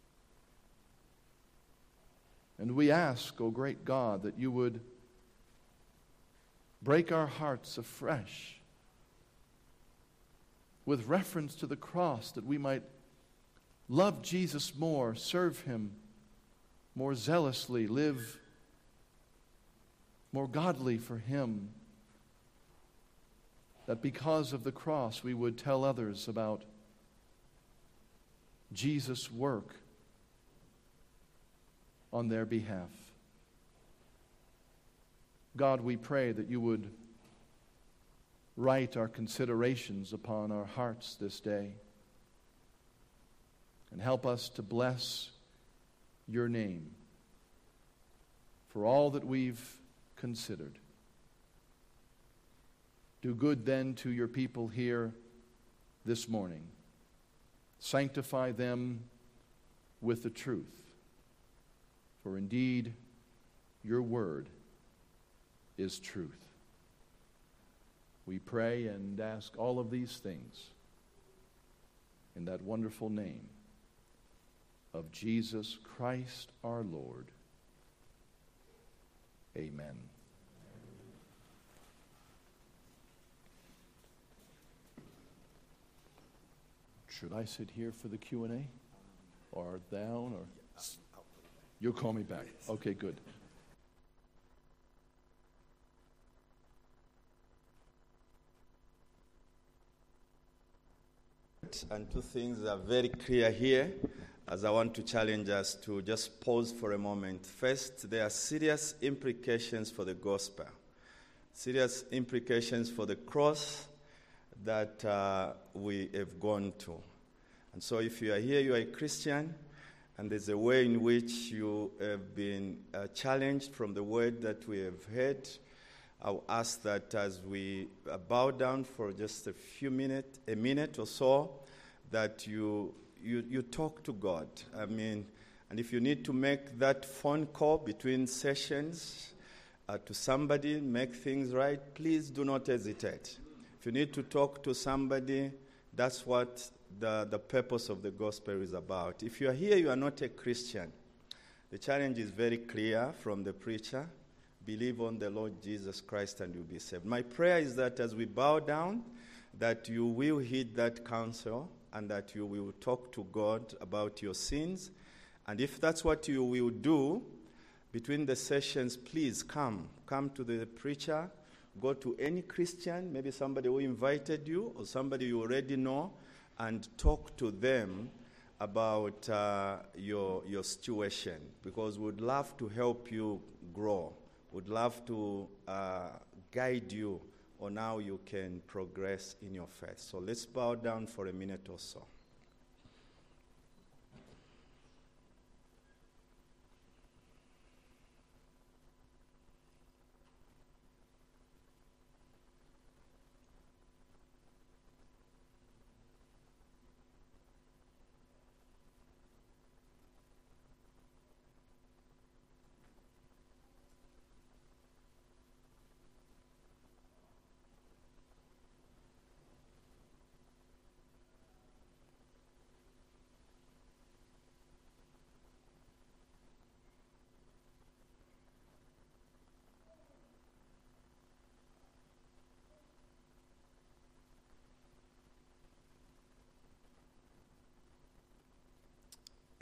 Speaker 1: And we ask, O great God, that you would break our hearts afresh with reference to the cross, that we might love Jesus more, serve Him more zealously, live more godly for Him, that because of the cross we would tell others about Jesus' work on their behalf. God, we pray that you would write our considerations upon our hearts this day and help us to bless your name for all that we've considered. Do good then to your people here this morning. Sanctify them with the truth, for indeed your word is truth. We pray and ask all of these things in that wonderful name of Jesus Christ our Lord. Amen. Should I sit here for the Q and A? Or down? Or you'll call me back. Okay, good.
Speaker 2: And two things are very clear here, as I want to challenge us to just pause for a moment. First, there are serious implications for the gospel, serious implications for the cross that uh, we have gone to. And so if you are here, you are a Christian, and there's a way in which you have been uh, challenged from the word that we have heard, I'll ask that as we uh, bow down for just a few minutes, a minute or so, that you, you you talk to God. I mean, and if you need to make that phone call between sessions uh, to somebody, make things right, please do not hesitate. If you need to talk to somebody, that's what the, the purpose of the gospel is about. If you are here, you are not a Christian, the challenge is very clear from the preacher. Believe on the Lord Jesus Christ and you'll be saved. My prayer is that as we bow down, that you will heed that counsel and that you will talk to God about your sins. And if that's what you will do, between the sessions, please come. Come to the preacher. Go to any Christian, maybe somebody who invited you or somebody you already know, and talk to them about uh, your, your situation, because we'd love to help you grow. Would love to uh, guide you on how you can progress in your faith. So let's bow down for a minute or so.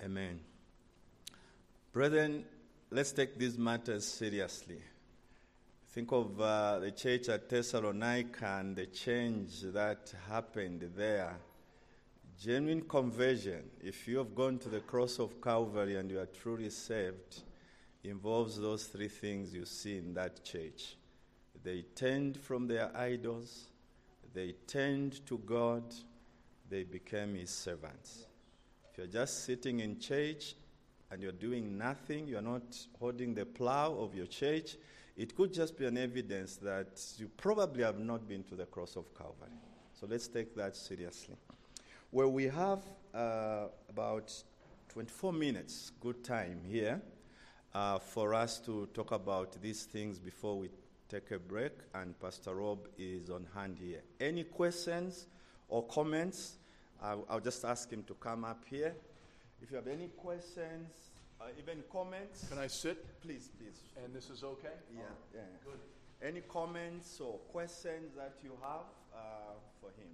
Speaker 2: Amen. Brethren, let's take these matters seriously. Think of uh, the church at Thessalonica and the change that happened there. Genuine conversion, if you have gone to the cross of Calvary and you are truly saved, involves those three things you see in that church. They turned from their idols, they turned to God, they became his servants. If you're just sitting in church and you're doing nothing, you're not holding the plow of your church, it could just be an evidence that you probably have not been to the cross of Calvary. So let's take that seriously. Well, we have uh, about twenty-four minutes, good time here, uh, for us to talk about these things before we take a break, and Pastor Rob is on hand here. Any questions or comments? I'll, I'll just ask him to come up here. If you have any questions, uh, even comments.
Speaker 1: Can I sit?
Speaker 2: Please, please.
Speaker 1: And this is okay?
Speaker 2: Yeah,
Speaker 1: Oh,
Speaker 2: yeah.
Speaker 1: Good.
Speaker 2: Any comments or questions that you have uh, for him?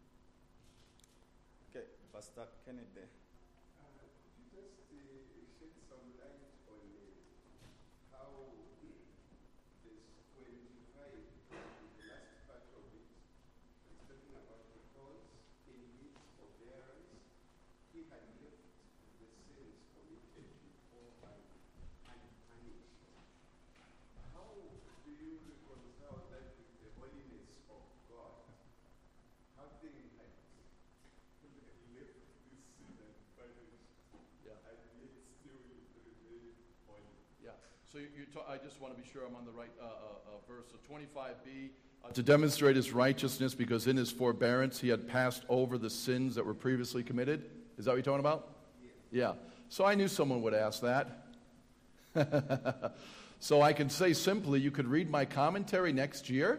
Speaker 2: Okay, Pastor Kennedy.
Speaker 3: Uh, could you just uh, shed some light on uh, how verse twenty-five, the last part of it, is talking about because in his forbearance he had left the sins committed beforehand unpunished. How do you reconcile that with the holiness of God? Having had left this sin unpunished,
Speaker 1: Yeah.
Speaker 3: and yet still remain holy.
Speaker 1: Yeah. So you, you ta- I just want to be sure I'm on the right uh, uh, uh, verse. So twenty-five b, uh, to demonstrate his righteousness, because in his forbearance he had passed over the sins that were previously committed. Is that what you're talking about? Yeah. So I knew someone would ask that. So I can say simply, you could read my commentary next year.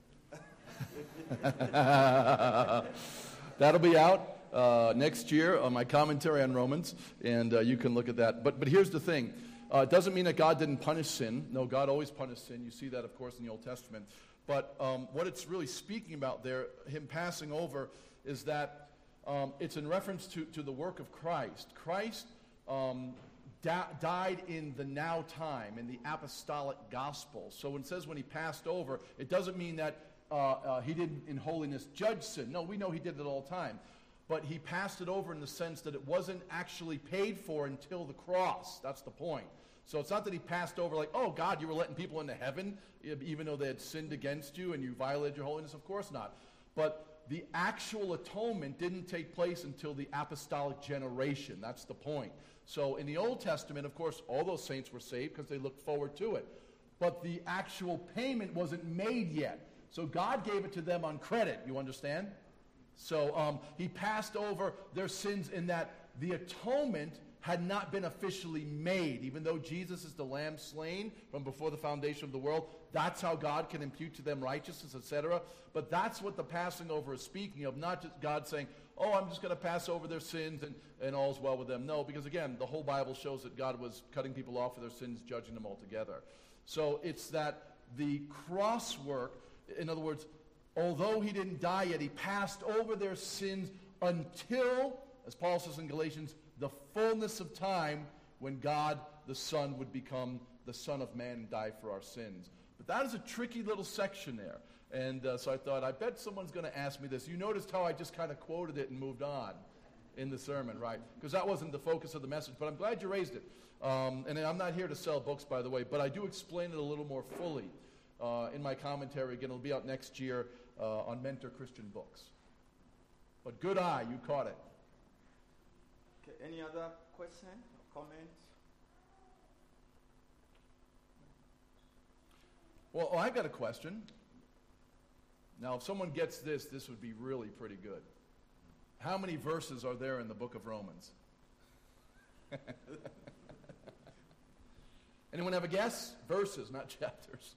Speaker 1: That'll be out uh, next year on my commentary on Romans, and uh, you can look at that. But but here's the thing. Uh, it doesn't mean that God didn't punish sin. No, God always punished sin. You see that, of course, in the Old Testament. But um, what it's really speaking about there, him passing over, is that um, it's in reference to, to the work of Christ. Christ um, da- died in the now time, in the apostolic gospel. So when it says when he passed over, it doesn't mean that uh, uh, he didn't in holiness judge sin. No, we know he did it all the time. But he passed it over in the sense that it wasn't actually paid for until the cross. That's the point. So it's not that he passed over like, oh, God, you were letting people into heaven even though they had sinned against you and you violated your holiness. Of course not. But the actual atonement didn't take place until the apostolic generation. That's the point. So in the Old Testament, of course, all those saints were saved because they looked forward to it. But the actual payment wasn't made yet. So God gave it to them on credit. You understand? So um, he passed over their sins in that the atonement had not been officially made. Even though Jesus is the lamb slain from before the foundation of the world, that's how God can impute to them righteousness, et cetera. But that's what the passing over is speaking of, not just God saying, oh, I'm just going to pass over their sins and, and all's well with them. No, because again, the whole Bible shows that God was cutting people off for their sins, judging them altogether. So it's that the cross work, in other words, although he didn't die yet, he passed over their sins until, as Paul says in Galatians, the fullness of time when God the Son would become the Son of Man and die for our sins. But that is a tricky little section there. And uh, so I thought, I bet someone's going to ask me this. You noticed how I just kind of quoted it and moved on in the sermon, right? Because that wasn't the focus of the message. But I'm glad you raised it. Um, and I'm not here to sell books, by the way, but I do explain it a little more fully uh, in my commentary. Again, it'll be out next year uh, on Mentor Christian Books. But good eye, you caught it.
Speaker 2: Okay, any other question or comment?
Speaker 1: Well, oh, I've got a question. Now, if someone gets this, this would be really pretty good. How many verses are there in the book of Romans? Anyone have a guess? Verses, not chapters.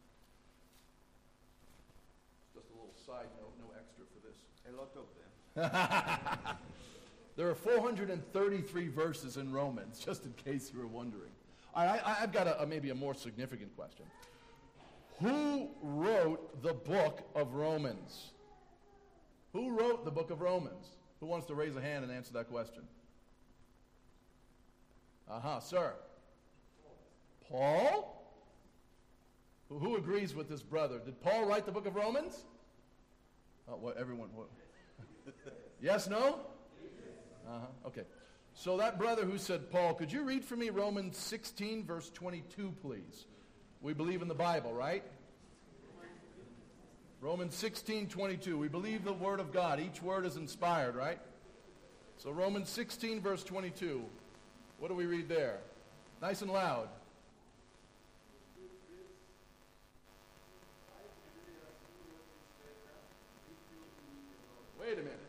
Speaker 1: Just a little side note, no extra for this.
Speaker 2: A lot of them.
Speaker 1: There are four hundred thirty-three verses in Romans, just in case you were wondering. All right, I, I've got a, a, maybe a more significant question. Who wrote the book of Romans? Who wrote the book of Romans? Who wants to raise a hand and answer that question? Uh-huh, sir. Paul? Who, who agrees with this brother? Did Paul write the book of Romans? Oh, what, everyone, what? Yes, no? Uh-huh, okay. So that brother who said, Paul, could you read for me Romans sixteen, verse twenty-two, please? We believe in the Bible, right? Romans sixteen, twenty-two. We believe the word of God. Each word is inspired, right? So Romans sixteen, verse twenty-two. What do we read there? Nice and loud. Wait a minute.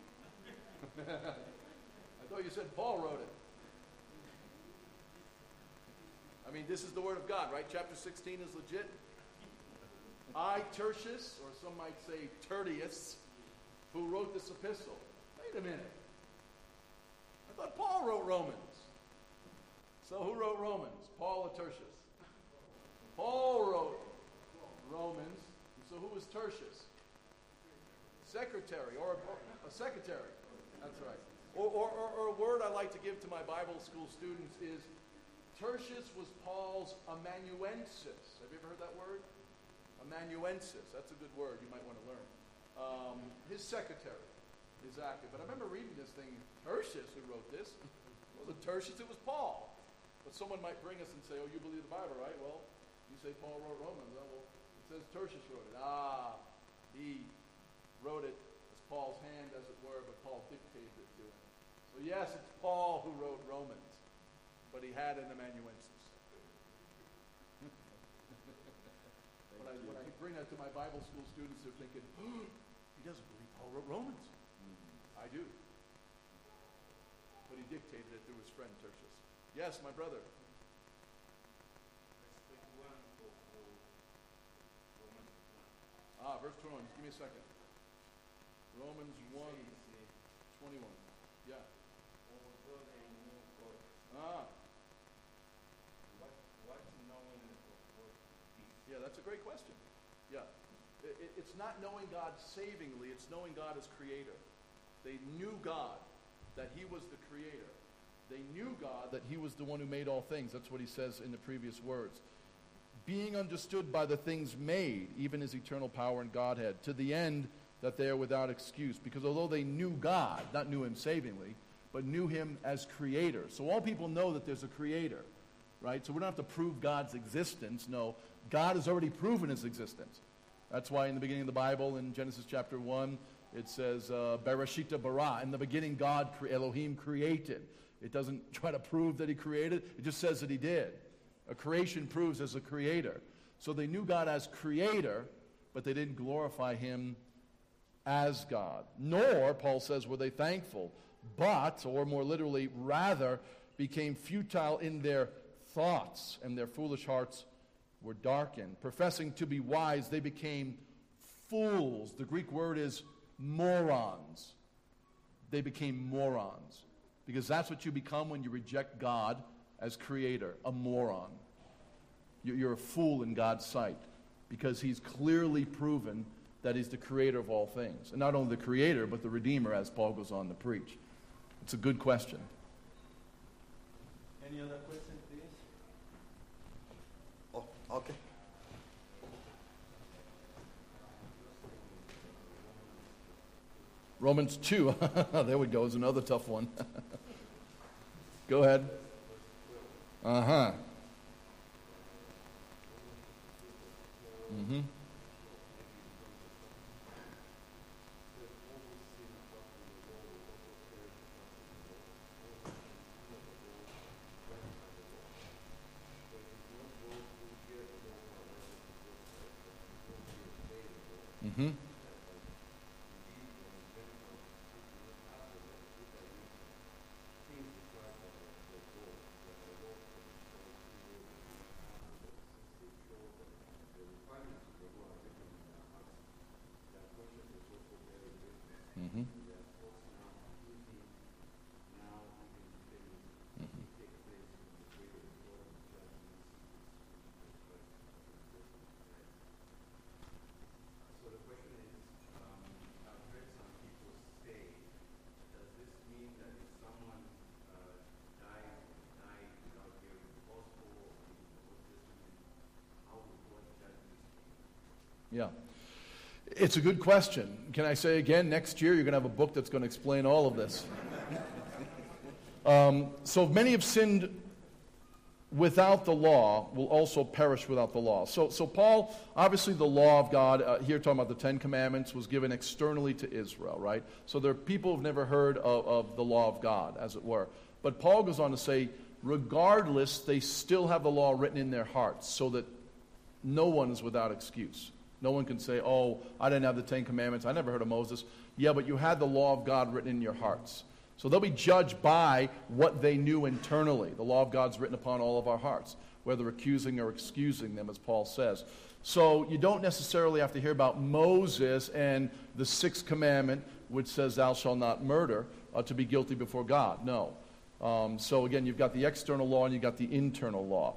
Speaker 1: I thought you said Paul wrote it. I mean, this is the word of God, right? Chapter sixteen is legit. I, Tertius, or some might say Tertius, who wrote this epistle. Wait a minute. I thought Paul wrote Romans. So who wrote Romans? Paul or Tertius? Paul wrote Romans. So who was Tertius? Secretary, or a, a secretary. That's right. Or, or, or, or a word I like to give to my Bible school students is Tertius was Paul's amanuensis. Have you ever heard that word? Amanuensis. That's a good word you might want to learn. Um, his secretary. Exactly. But I remember reading this thing, Tertius who wrote this. It wasn't Tertius, it was Paul. But someone might bring us and say, oh, you believe the Bible, right? Well, you say Paul wrote Romans. Oh, well, it says Tertius wrote it. Ah, he wrote it as Paul's hand, as it were, but Paul dictated it to him. So yes, it's Paul who wrote Romans, but he had an amanuensis. when, I, when I bring that to my Bible school students, they're thinking, oh, he doesn't believe Paul wrote Romans. Mm-hmm. I do. But he dictated it through his friend Tertius. Yes, my brother. Ah, verse twenty-one. Just give me a second. Romans one, twenty-one. Yeah. Ah. Yeah, that's a great question. Yeah. It, it, it's not knowing God savingly, it's knowing God as creator. They knew God, that he was the creator. They knew God, that he was the one who made all things. That's what he says in the previous words. Being understood by the things made, even his eternal power and Godhead, to the end that they are without excuse. Because although they knew God, not knew him savingly, but knew him as creator. So all people know that there's a creator, right? So we don't have to prove God's existence. No, God has already proven his existence. That's why in the beginning of the Bible, in Genesis chapter one, it says, uh, Bereshita bara. In the beginning, God, Elohim, created. It doesn't try to prove that he created. It just says that he did. A creation proves as a creator. So they knew God as creator, but they didn't glorify him as God. Nor, Paul says, were they thankful, but, or more literally, rather, became futile in their thoughts, and their foolish hearts were darkened. Professing to be wise, they became fools. The Greek word is morons. They became morons. Because that's what you become when you reject God as creator, a moron. You're a fool in God's sight because he's clearly proven that he's the creator of all things. And not only the creator, but the redeemer, as Paul goes on to preach. It's a good question.
Speaker 2: Any other question, please? Oh, okay.
Speaker 1: Romans two. There we go. Is another tough one. Go ahead. Uh-huh. Mm-hmm. Mm-hmm. Mm-hmm.
Speaker 3: So the question is,
Speaker 1: Yeah. It's a good question. Can I say again, next year you're going to have a book that's going to explain all of this. um, so many have sinned without the law will also perish without the law. So, so Paul, obviously the law of God, uh, here talking about the Ten Commandments, was given externally to Israel, right? So there are people who have never heard of, of the law of God, as it were. But Paul goes on to say, regardless, they still have the law written in their hearts, so that no one is without excuse. No one can say, oh, I didn't have the Ten Commandments, I never heard of Moses. Yeah, but you had the law of God written in your hearts. So they'll be judged by what they knew internally. The law of God's written upon all of our hearts, whether accusing or excusing them, as Paul says. So you don't necessarily have to hear about Moses and the sixth commandment, which says, thou shalt not murder, uh, to be guilty before God. No. Um, so again, you've got the external law and you've got the internal law.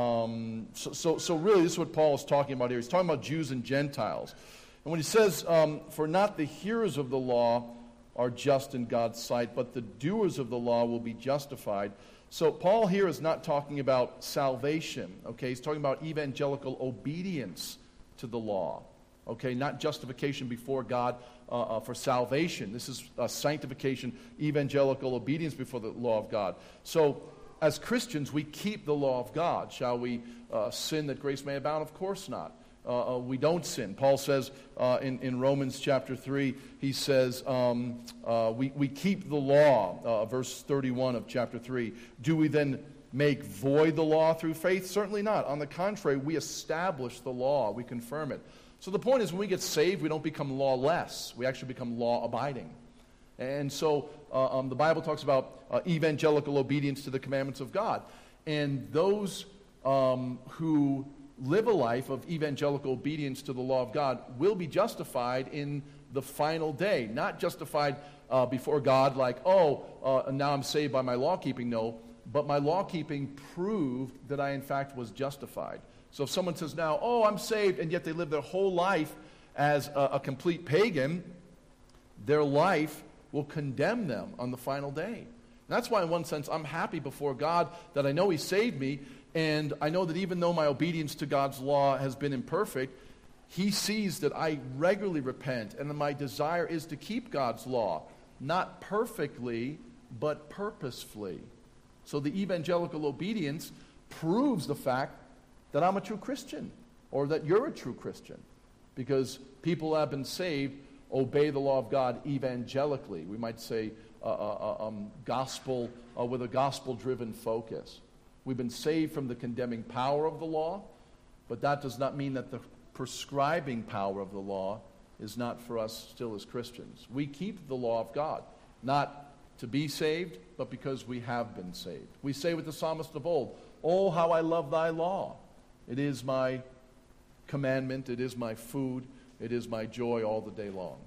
Speaker 1: Um, so, so, so really, this is what Paul is talking about here. He's talking about Jews and Gentiles. And when he says, um, for not the hearers of the law are just in God's sight, but the doers of the law will be justified. So Paul here is not talking about salvation, okay? He's talking about evangelical obedience to the law, okay? Not justification before God uh, uh, for salvation. This is uh, sanctification, evangelical obedience before the law of God. So as Christians, we keep the law of God. Shall we uh, sin that grace may abound? Of course not. Uh, uh, we don't sin. Paul says uh, in, in Romans chapter three, he says, um, uh, we, we keep the law, uh, verse thirty-one of chapter three. Do we then make void the law through faith? Certainly not. On the contrary, we establish the law. We confirm it. So the point is, when we get saved, we don't become lawless. We actually become law-abiding. And so uh, um, the Bible talks about uh, evangelical obedience to the commandments of God. And those um, who live a life of evangelical obedience to the law of God will be justified in the final day. Not justified uh, before God like, oh, uh, now I'm saved by my law-keeping. No, but my law-keeping proved that I in fact was justified. So if someone says now, oh, I'm saved, and yet they live their whole life as a, a complete pagan, their life will condemn them on the final day. And that's why in one sense I'm happy before God that I know He saved me. And I know that even though my obedience to God's law has been imperfect, He sees that I regularly repent, and that my desire is to keep God's law, not perfectly, but purposefully. So the evangelical obedience proves the fact that I'm a true Christian, or that you're a true Christian, because people who have been saved obey the law of God evangelically. We might say uh, uh, um, gospel, uh, with a gospel-driven focus. We've been saved from the condemning power of the law, but that does not mean that the prescribing power of the law is not for us still as Christians. We keep the law of God, not to be saved, but because we have been saved. We say with the psalmist of old, oh, how I love thy law. It is my commandment, it is my food, it is my joy all the day long.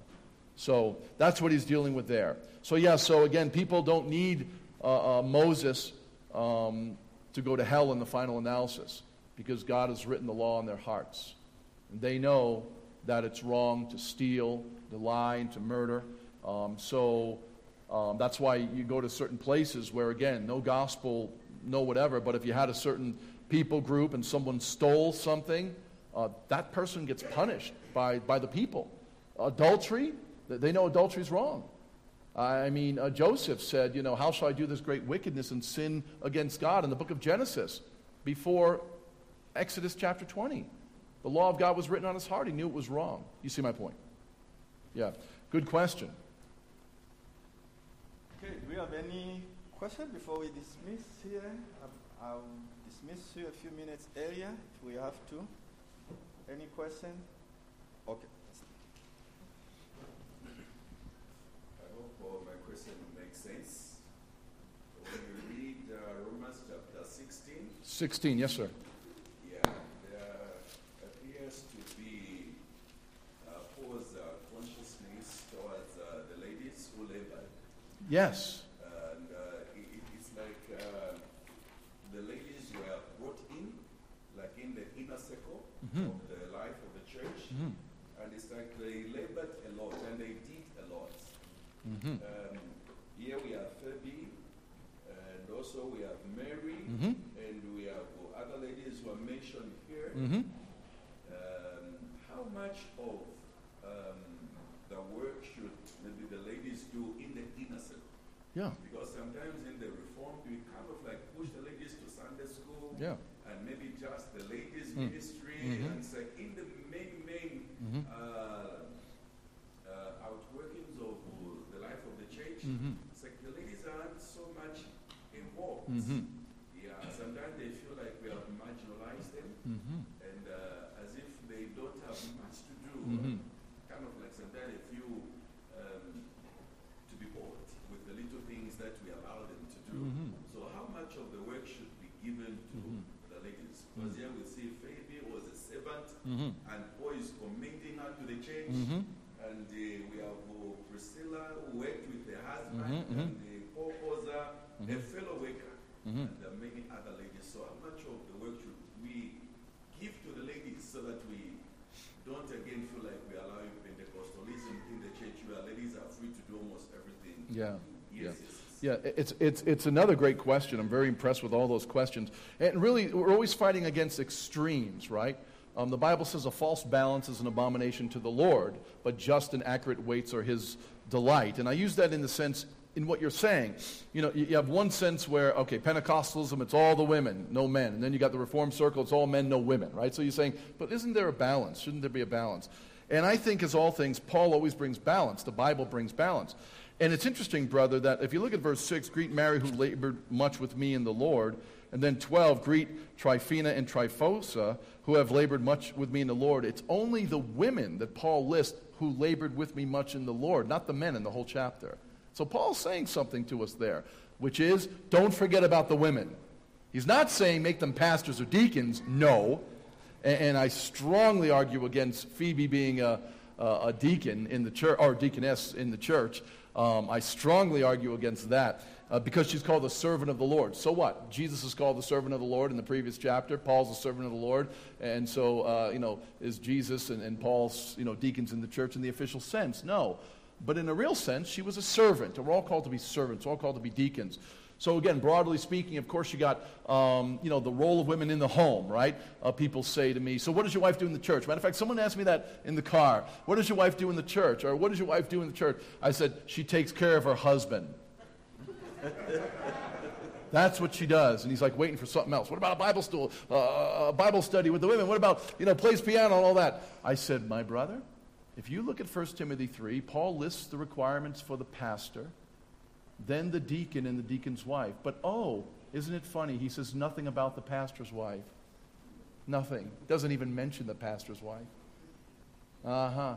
Speaker 1: So that's what he's dealing with there. So yeah, so again, people don't need uh, uh, Moses um, to go to hell in the final analysis, because God has written the law in their hearts. And they know that it's wrong to steal, to lie, and to murder. Um, so um, that's why you go to certain places where, again, no gospel, no whatever, but if you had a certain people group and someone stole something, uh, that person gets punished by, by the people. Adultery, they know adultery is wrong. I mean, uh, Joseph said, you know, how shall I do this great wickedness and sin against God in the book of Genesis before Exodus chapter twenty. The law of God was written on his heart. He knew it was wrong. You see my point? Yeah. Good question.
Speaker 2: Okay, do we have any question before we dismiss here? I'll, I'll dismiss you a few minutes earlier if we have to. Any question? Okay.
Speaker 3: Well, my question will make sense. When you read uh, Romans chapter sixteen,
Speaker 1: sixteen, yes, sir.
Speaker 3: yeah, there appears to be uh, Paul's uh, consciousness towards uh, the ladies who labored.
Speaker 1: Yes.
Speaker 3: And uh, it, it's like uh, the ladies were brought in, like in the inner circle
Speaker 1: Mm-hmm.
Speaker 3: of the life of the church.
Speaker 1: Mm-hmm.
Speaker 3: And it's like they labored a lot, and they did a lot.
Speaker 1: Mm-hmm.
Speaker 3: Um, here we have Phoebe, and also we have Mary,
Speaker 1: Mm-hmm.
Speaker 3: and we have other ladies who are mentioned here.
Speaker 1: Mm-hmm.
Speaker 3: Um, how much
Speaker 4: much of um, the work should maybe the ladies do in the inner circle?
Speaker 1: Yeah.
Speaker 4: Because sometimes in the Reformed, we kind of like push the ladies to Sunday school.
Speaker 1: Yeah.
Speaker 4: And maybe just the ladies'
Speaker 1: Mm.
Speaker 4: ministry.
Speaker 1: Mhm.
Speaker 4: And it's like in the main, main
Speaker 1: Mhm.
Speaker 4: uh, uh, outworkings of the life of the church,
Speaker 1: Mhm.
Speaker 4: it's like the ladies aren't so much involved.
Speaker 1: Mhm.
Speaker 4: Yeah, sometimes they feel like we have marginalized them,
Speaker 1: Mhm.
Speaker 4: and uh, as if they don't have much to do.
Speaker 1: Mhm.
Speaker 4: Kind of like sometimes they feel um, to be bored with the little things that we allow them to do.
Speaker 1: Mhm.
Speaker 4: So how much of the work should be given to
Speaker 1: Mhm.
Speaker 4: the ladies? Because here we see Phoebe was a servant,
Speaker 1: Mhm.
Speaker 4: and Paul is commending her to the church.
Speaker 1: Mhm.
Speaker 4: And uh, we have uh, Priscilla who worked with her husband,
Speaker 1: Mhm, mhm.
Speaker 4: and uh, Paul calls her a
Speaker 1: Mhm.
Speaker 4: fellow worker,
Speaker 1: Mhm.
Speaker 4: and there are many other ladies. So how much of the work should we give to the ladies so that we don't again feel like we allow Pentecostalism in the church where ladies are free to do almost everything?
Speaker 1: Yeah.
Speaker 4: Yes,
Speaker 1: Yeah.
Speaker 4: yes, yes.
Speaker 1: Yeah, it's, it's, it's another great question. I'm very impressed with all those questions. And really, we're always fighting against extremes, right? Um, the Bible says a false balance is an abomination to the Lord, but just and accurate weights are his delight. And I use that in the sense, in what you're saying. You know, you, you have one sense where, okay, Pentecostalism, it's all the women, no men. And then you got the Reformed circle, it's all men, no women, right? So you're saying, but isn't there a balance? Shouldn't there be a balance? And I think, as all things, Paul always brings balance. The Bible brings balance. And it's interesting, brother, that if you look at verse six, greet Mary who labored much with me in the Lord. And then twelve, greet Tryphena and Tryphosa who have labored much with me in the Lord. It's only the women that Paul lists who labored with me much in the Lord, not the men in the whole chapter. So Paul's saying something to us there, which is, don't forget about the women. He's not saying make them pastors or deacons. No. And, and I strongly argue against Phoebe being a, a, a deacon in the church, or deaconess in the church. Um, I strongly argue against that uh, because she's called the servant of the Lord. So what? Jesus is called the servant of the Lord in the previous chapter. Paul's the servant of the Lord. And so, uh, you know, is Jesus and, and Paul's, you know, deacons in the church in the official sense? No. But in a real sense, she was a servant. And we're all called to be servants. We're all called to be deacons. So again, broadly speaking, of course, you got, um, you know, the role of women in the home, right? Uh, people say to me, so what does your wife do in the church? Matter of fact, someone asked me that in the car. What does your wife do in the church? Or what does your wife do in the church? I said, she takes care of her husband. That's what she does. And he's like waiting for something else. What about a Bible stool, uh, a Bible study with the women? What about, you know, plays piano and all that? I said, my brother, if you look at First Timothy three, Paul lists the requirements for the pastor, then the deacon and the deacon's wife. But oh, isn't it funny? He says nothing about the pastor's wife. Nothing. Doesn't even mention the pastor's wife. Uh-huh.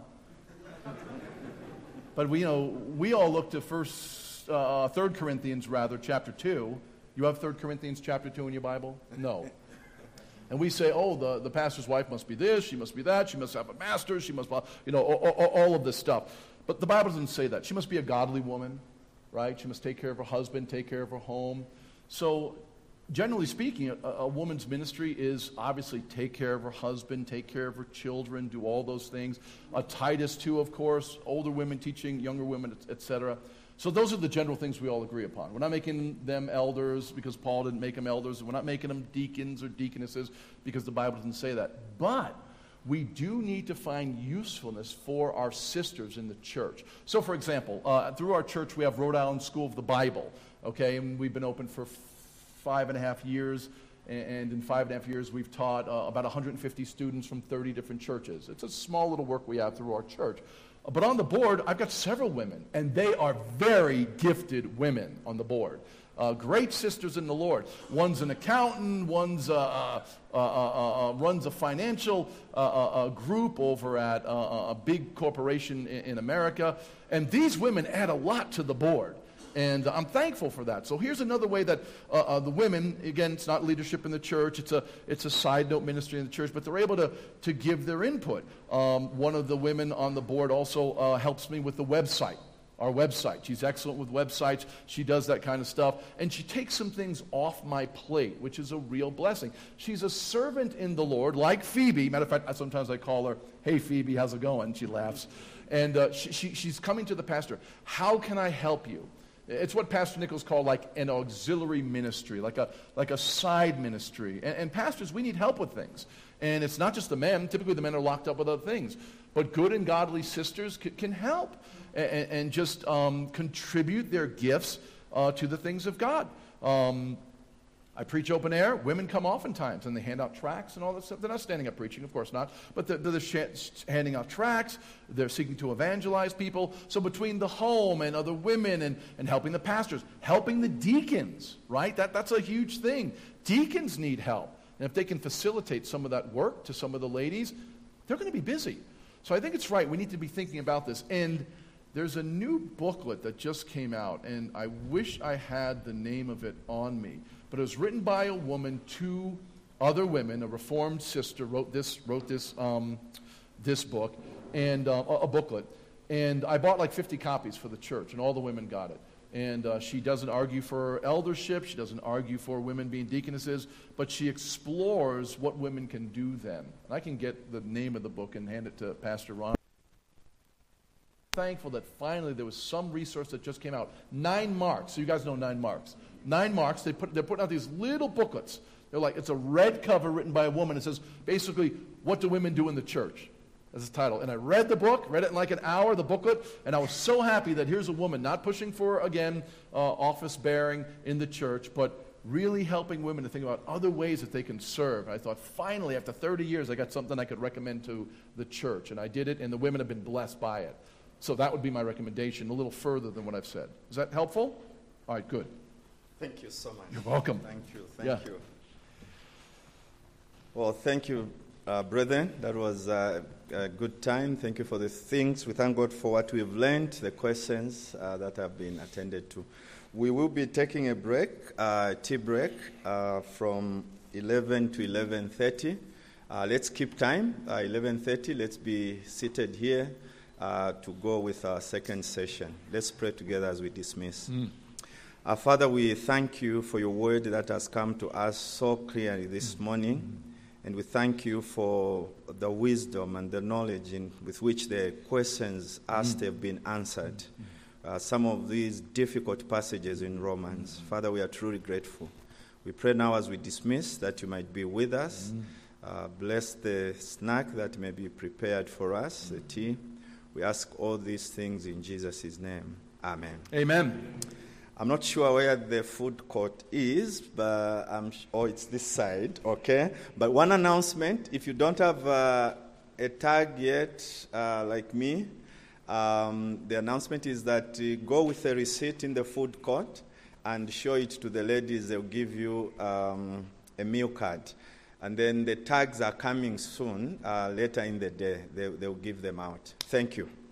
Speaker 1: But we, you know, we all look to First, uh, Third Corinthians, rather, chapter two. You have Third Corinthians chapter two in your Bible? No. And we say, oh, the, the pastor's wife must be this, she must be that, she must have a master's, she must, you know, all, all, all of this stuff. But the Bible doesn't say that. She must be a godly woman, right? She must take care of her husband, take care of her home. So, generally speaking, a, a woman's ministry is obviously take care of her husband, take care of her children, do all those things. Uh, Titus too, of course, older women teaching younger women, et cetera. So those are the general things we all agree upon. We're not making them elders because Paul didn't make them elders. We're not making them deacons or deaconesses because the Bible doesn't say that. But we do need to find usefulness for our sisters in the church. So, for example, uh, through our church we have Rhode Island School of the Bible, okay, and we've been open for f- five and a half years, and, and in five and a half years we've taught uh, about one hundred fifty students from thirty different churches. It's a small little work we have through our church. But on the board, I've got several women, and they are very gifted women on the board. Uh, great sisters in the Lord. One's an accountant, one's uh, uh, uh, uh, uh, runs a financial uh, uh, group over at uh, a big corporation in, in America. And these women add a lot to the board. And I'm thankful for that. So here's another way that uh, uh, the women, again, it's not leadership in the church, it's a it's a side note ministry in the church, but they're able to, to give their input. Um, one of the women on the board also uh, helps me with the website, our website. She's excellent with websites. She does that kind of stuff. And she takes some things off my plate, which is a real blessing. She's a servant in the Lord, like Phoebe. Matter of fact, sometimes I call her, hey, Phoebe, how's it going? She laughs. And uh, she, she, she's coming to the pastor. How can I help you? It's what Pastor Nichols called like an auxiliary ministry, like a like a side ministry. And, and pastors, we need help with things. And it's not just the men. Typically the men are locked up with other things. But good and godly sisters can, can help and, and just um, contribute their gifts uh, to the things of God. Um, I preach open air. Women come oftentimes, and they hand out tracts and all that stuff. They're not standing up preaching, of course not, but they're, they're sh- handing out tracts. They're seeking to evangelize people. So between the home and other women and, and helping the pastors, helping the deacons, right? That, that's a huge thing. Deacons need help. And if they can facilitate some of that work to some of the ladies, they're going to be busy. So I think it's right. We need to be thinking about this. And there's a new booklet that just came out, and I wish I had the name of it on me. But it was written by a woman, two other women, a Reformed sister wrote this wrote this um, this book, and uh, a, a booklet. And I bought like fifty copies for the church, and all the women got it. And uh, she doesn't argue for eldership, she doesn't argue for women being deaconesses, but she explores what women can do then. And I can get the name of the book and hand it to Pastor Ron. Thankful that finally there was some resource that just came out. Nine Marks. So you guys know Nine Marks. Nine Marks. They put, they're putting out these little booklets. They're like, it's a red cover written by a woman. It says, basically, what do women do in the church? That's the title. And I read the book, read it in like an hour, the booklet, and I was so happy that here's a woman not pushing for, again, uh, office bearing in the church, but really helping women to think about other ways that they can serve. And I thought, finally, after thirty years, I got something I could recommend to the church. And I did it, and the women have been blessed by it. So that would be my recommendation, a little further than what I've said. Is that helpful? All right, good.
Speaker 2: Thank you so much.
Speaker 1: You're welcome.
Speaker 2: Thank you. Thank
Speaker 1: Yeah.
Speaker 2: you. Well, thank you, uh, brethren. That was uh, a good time. Thank you for the things. We thank God for what we've learned, the questions uh, that have been attended to. We will be taking a break, uh, tea break, uh, from eleven to eleven thirty. Uh, let's keep time. Uh, eleven thirty, let's be seated here uh, to go with our second session. Let's pray together as we dismiss. Mm. Our Father, we thank you for your word that has come to us so clearly this mm. morning. Mm. And we thank you for the wisdom and the knowledge in, with which the questions asked mm. have been answered. Mm. Uh, some of these difficult passages in Romans. Mm. Father, we are truly grateful. We pray now as we dismiss that you might be with us. Mm. Uh, bless the snack that may be prepared for us, mm. the tea. We ask all these things in Jesus' name. Amen.
Speaker 1: Amen.
Speaker 2: I'm not sure where the food court is, but I'm sh- oh, it's this side, okay? But one announcement, if you don't have uh, a tag yet, uh, like me, um, the announcement is that uh, go with a receipt in the food court and show it to the ladies. They'll give you um, a meal card. And then the tags are coming soon, uh, later in the day. They, they'll give them out. Thank you.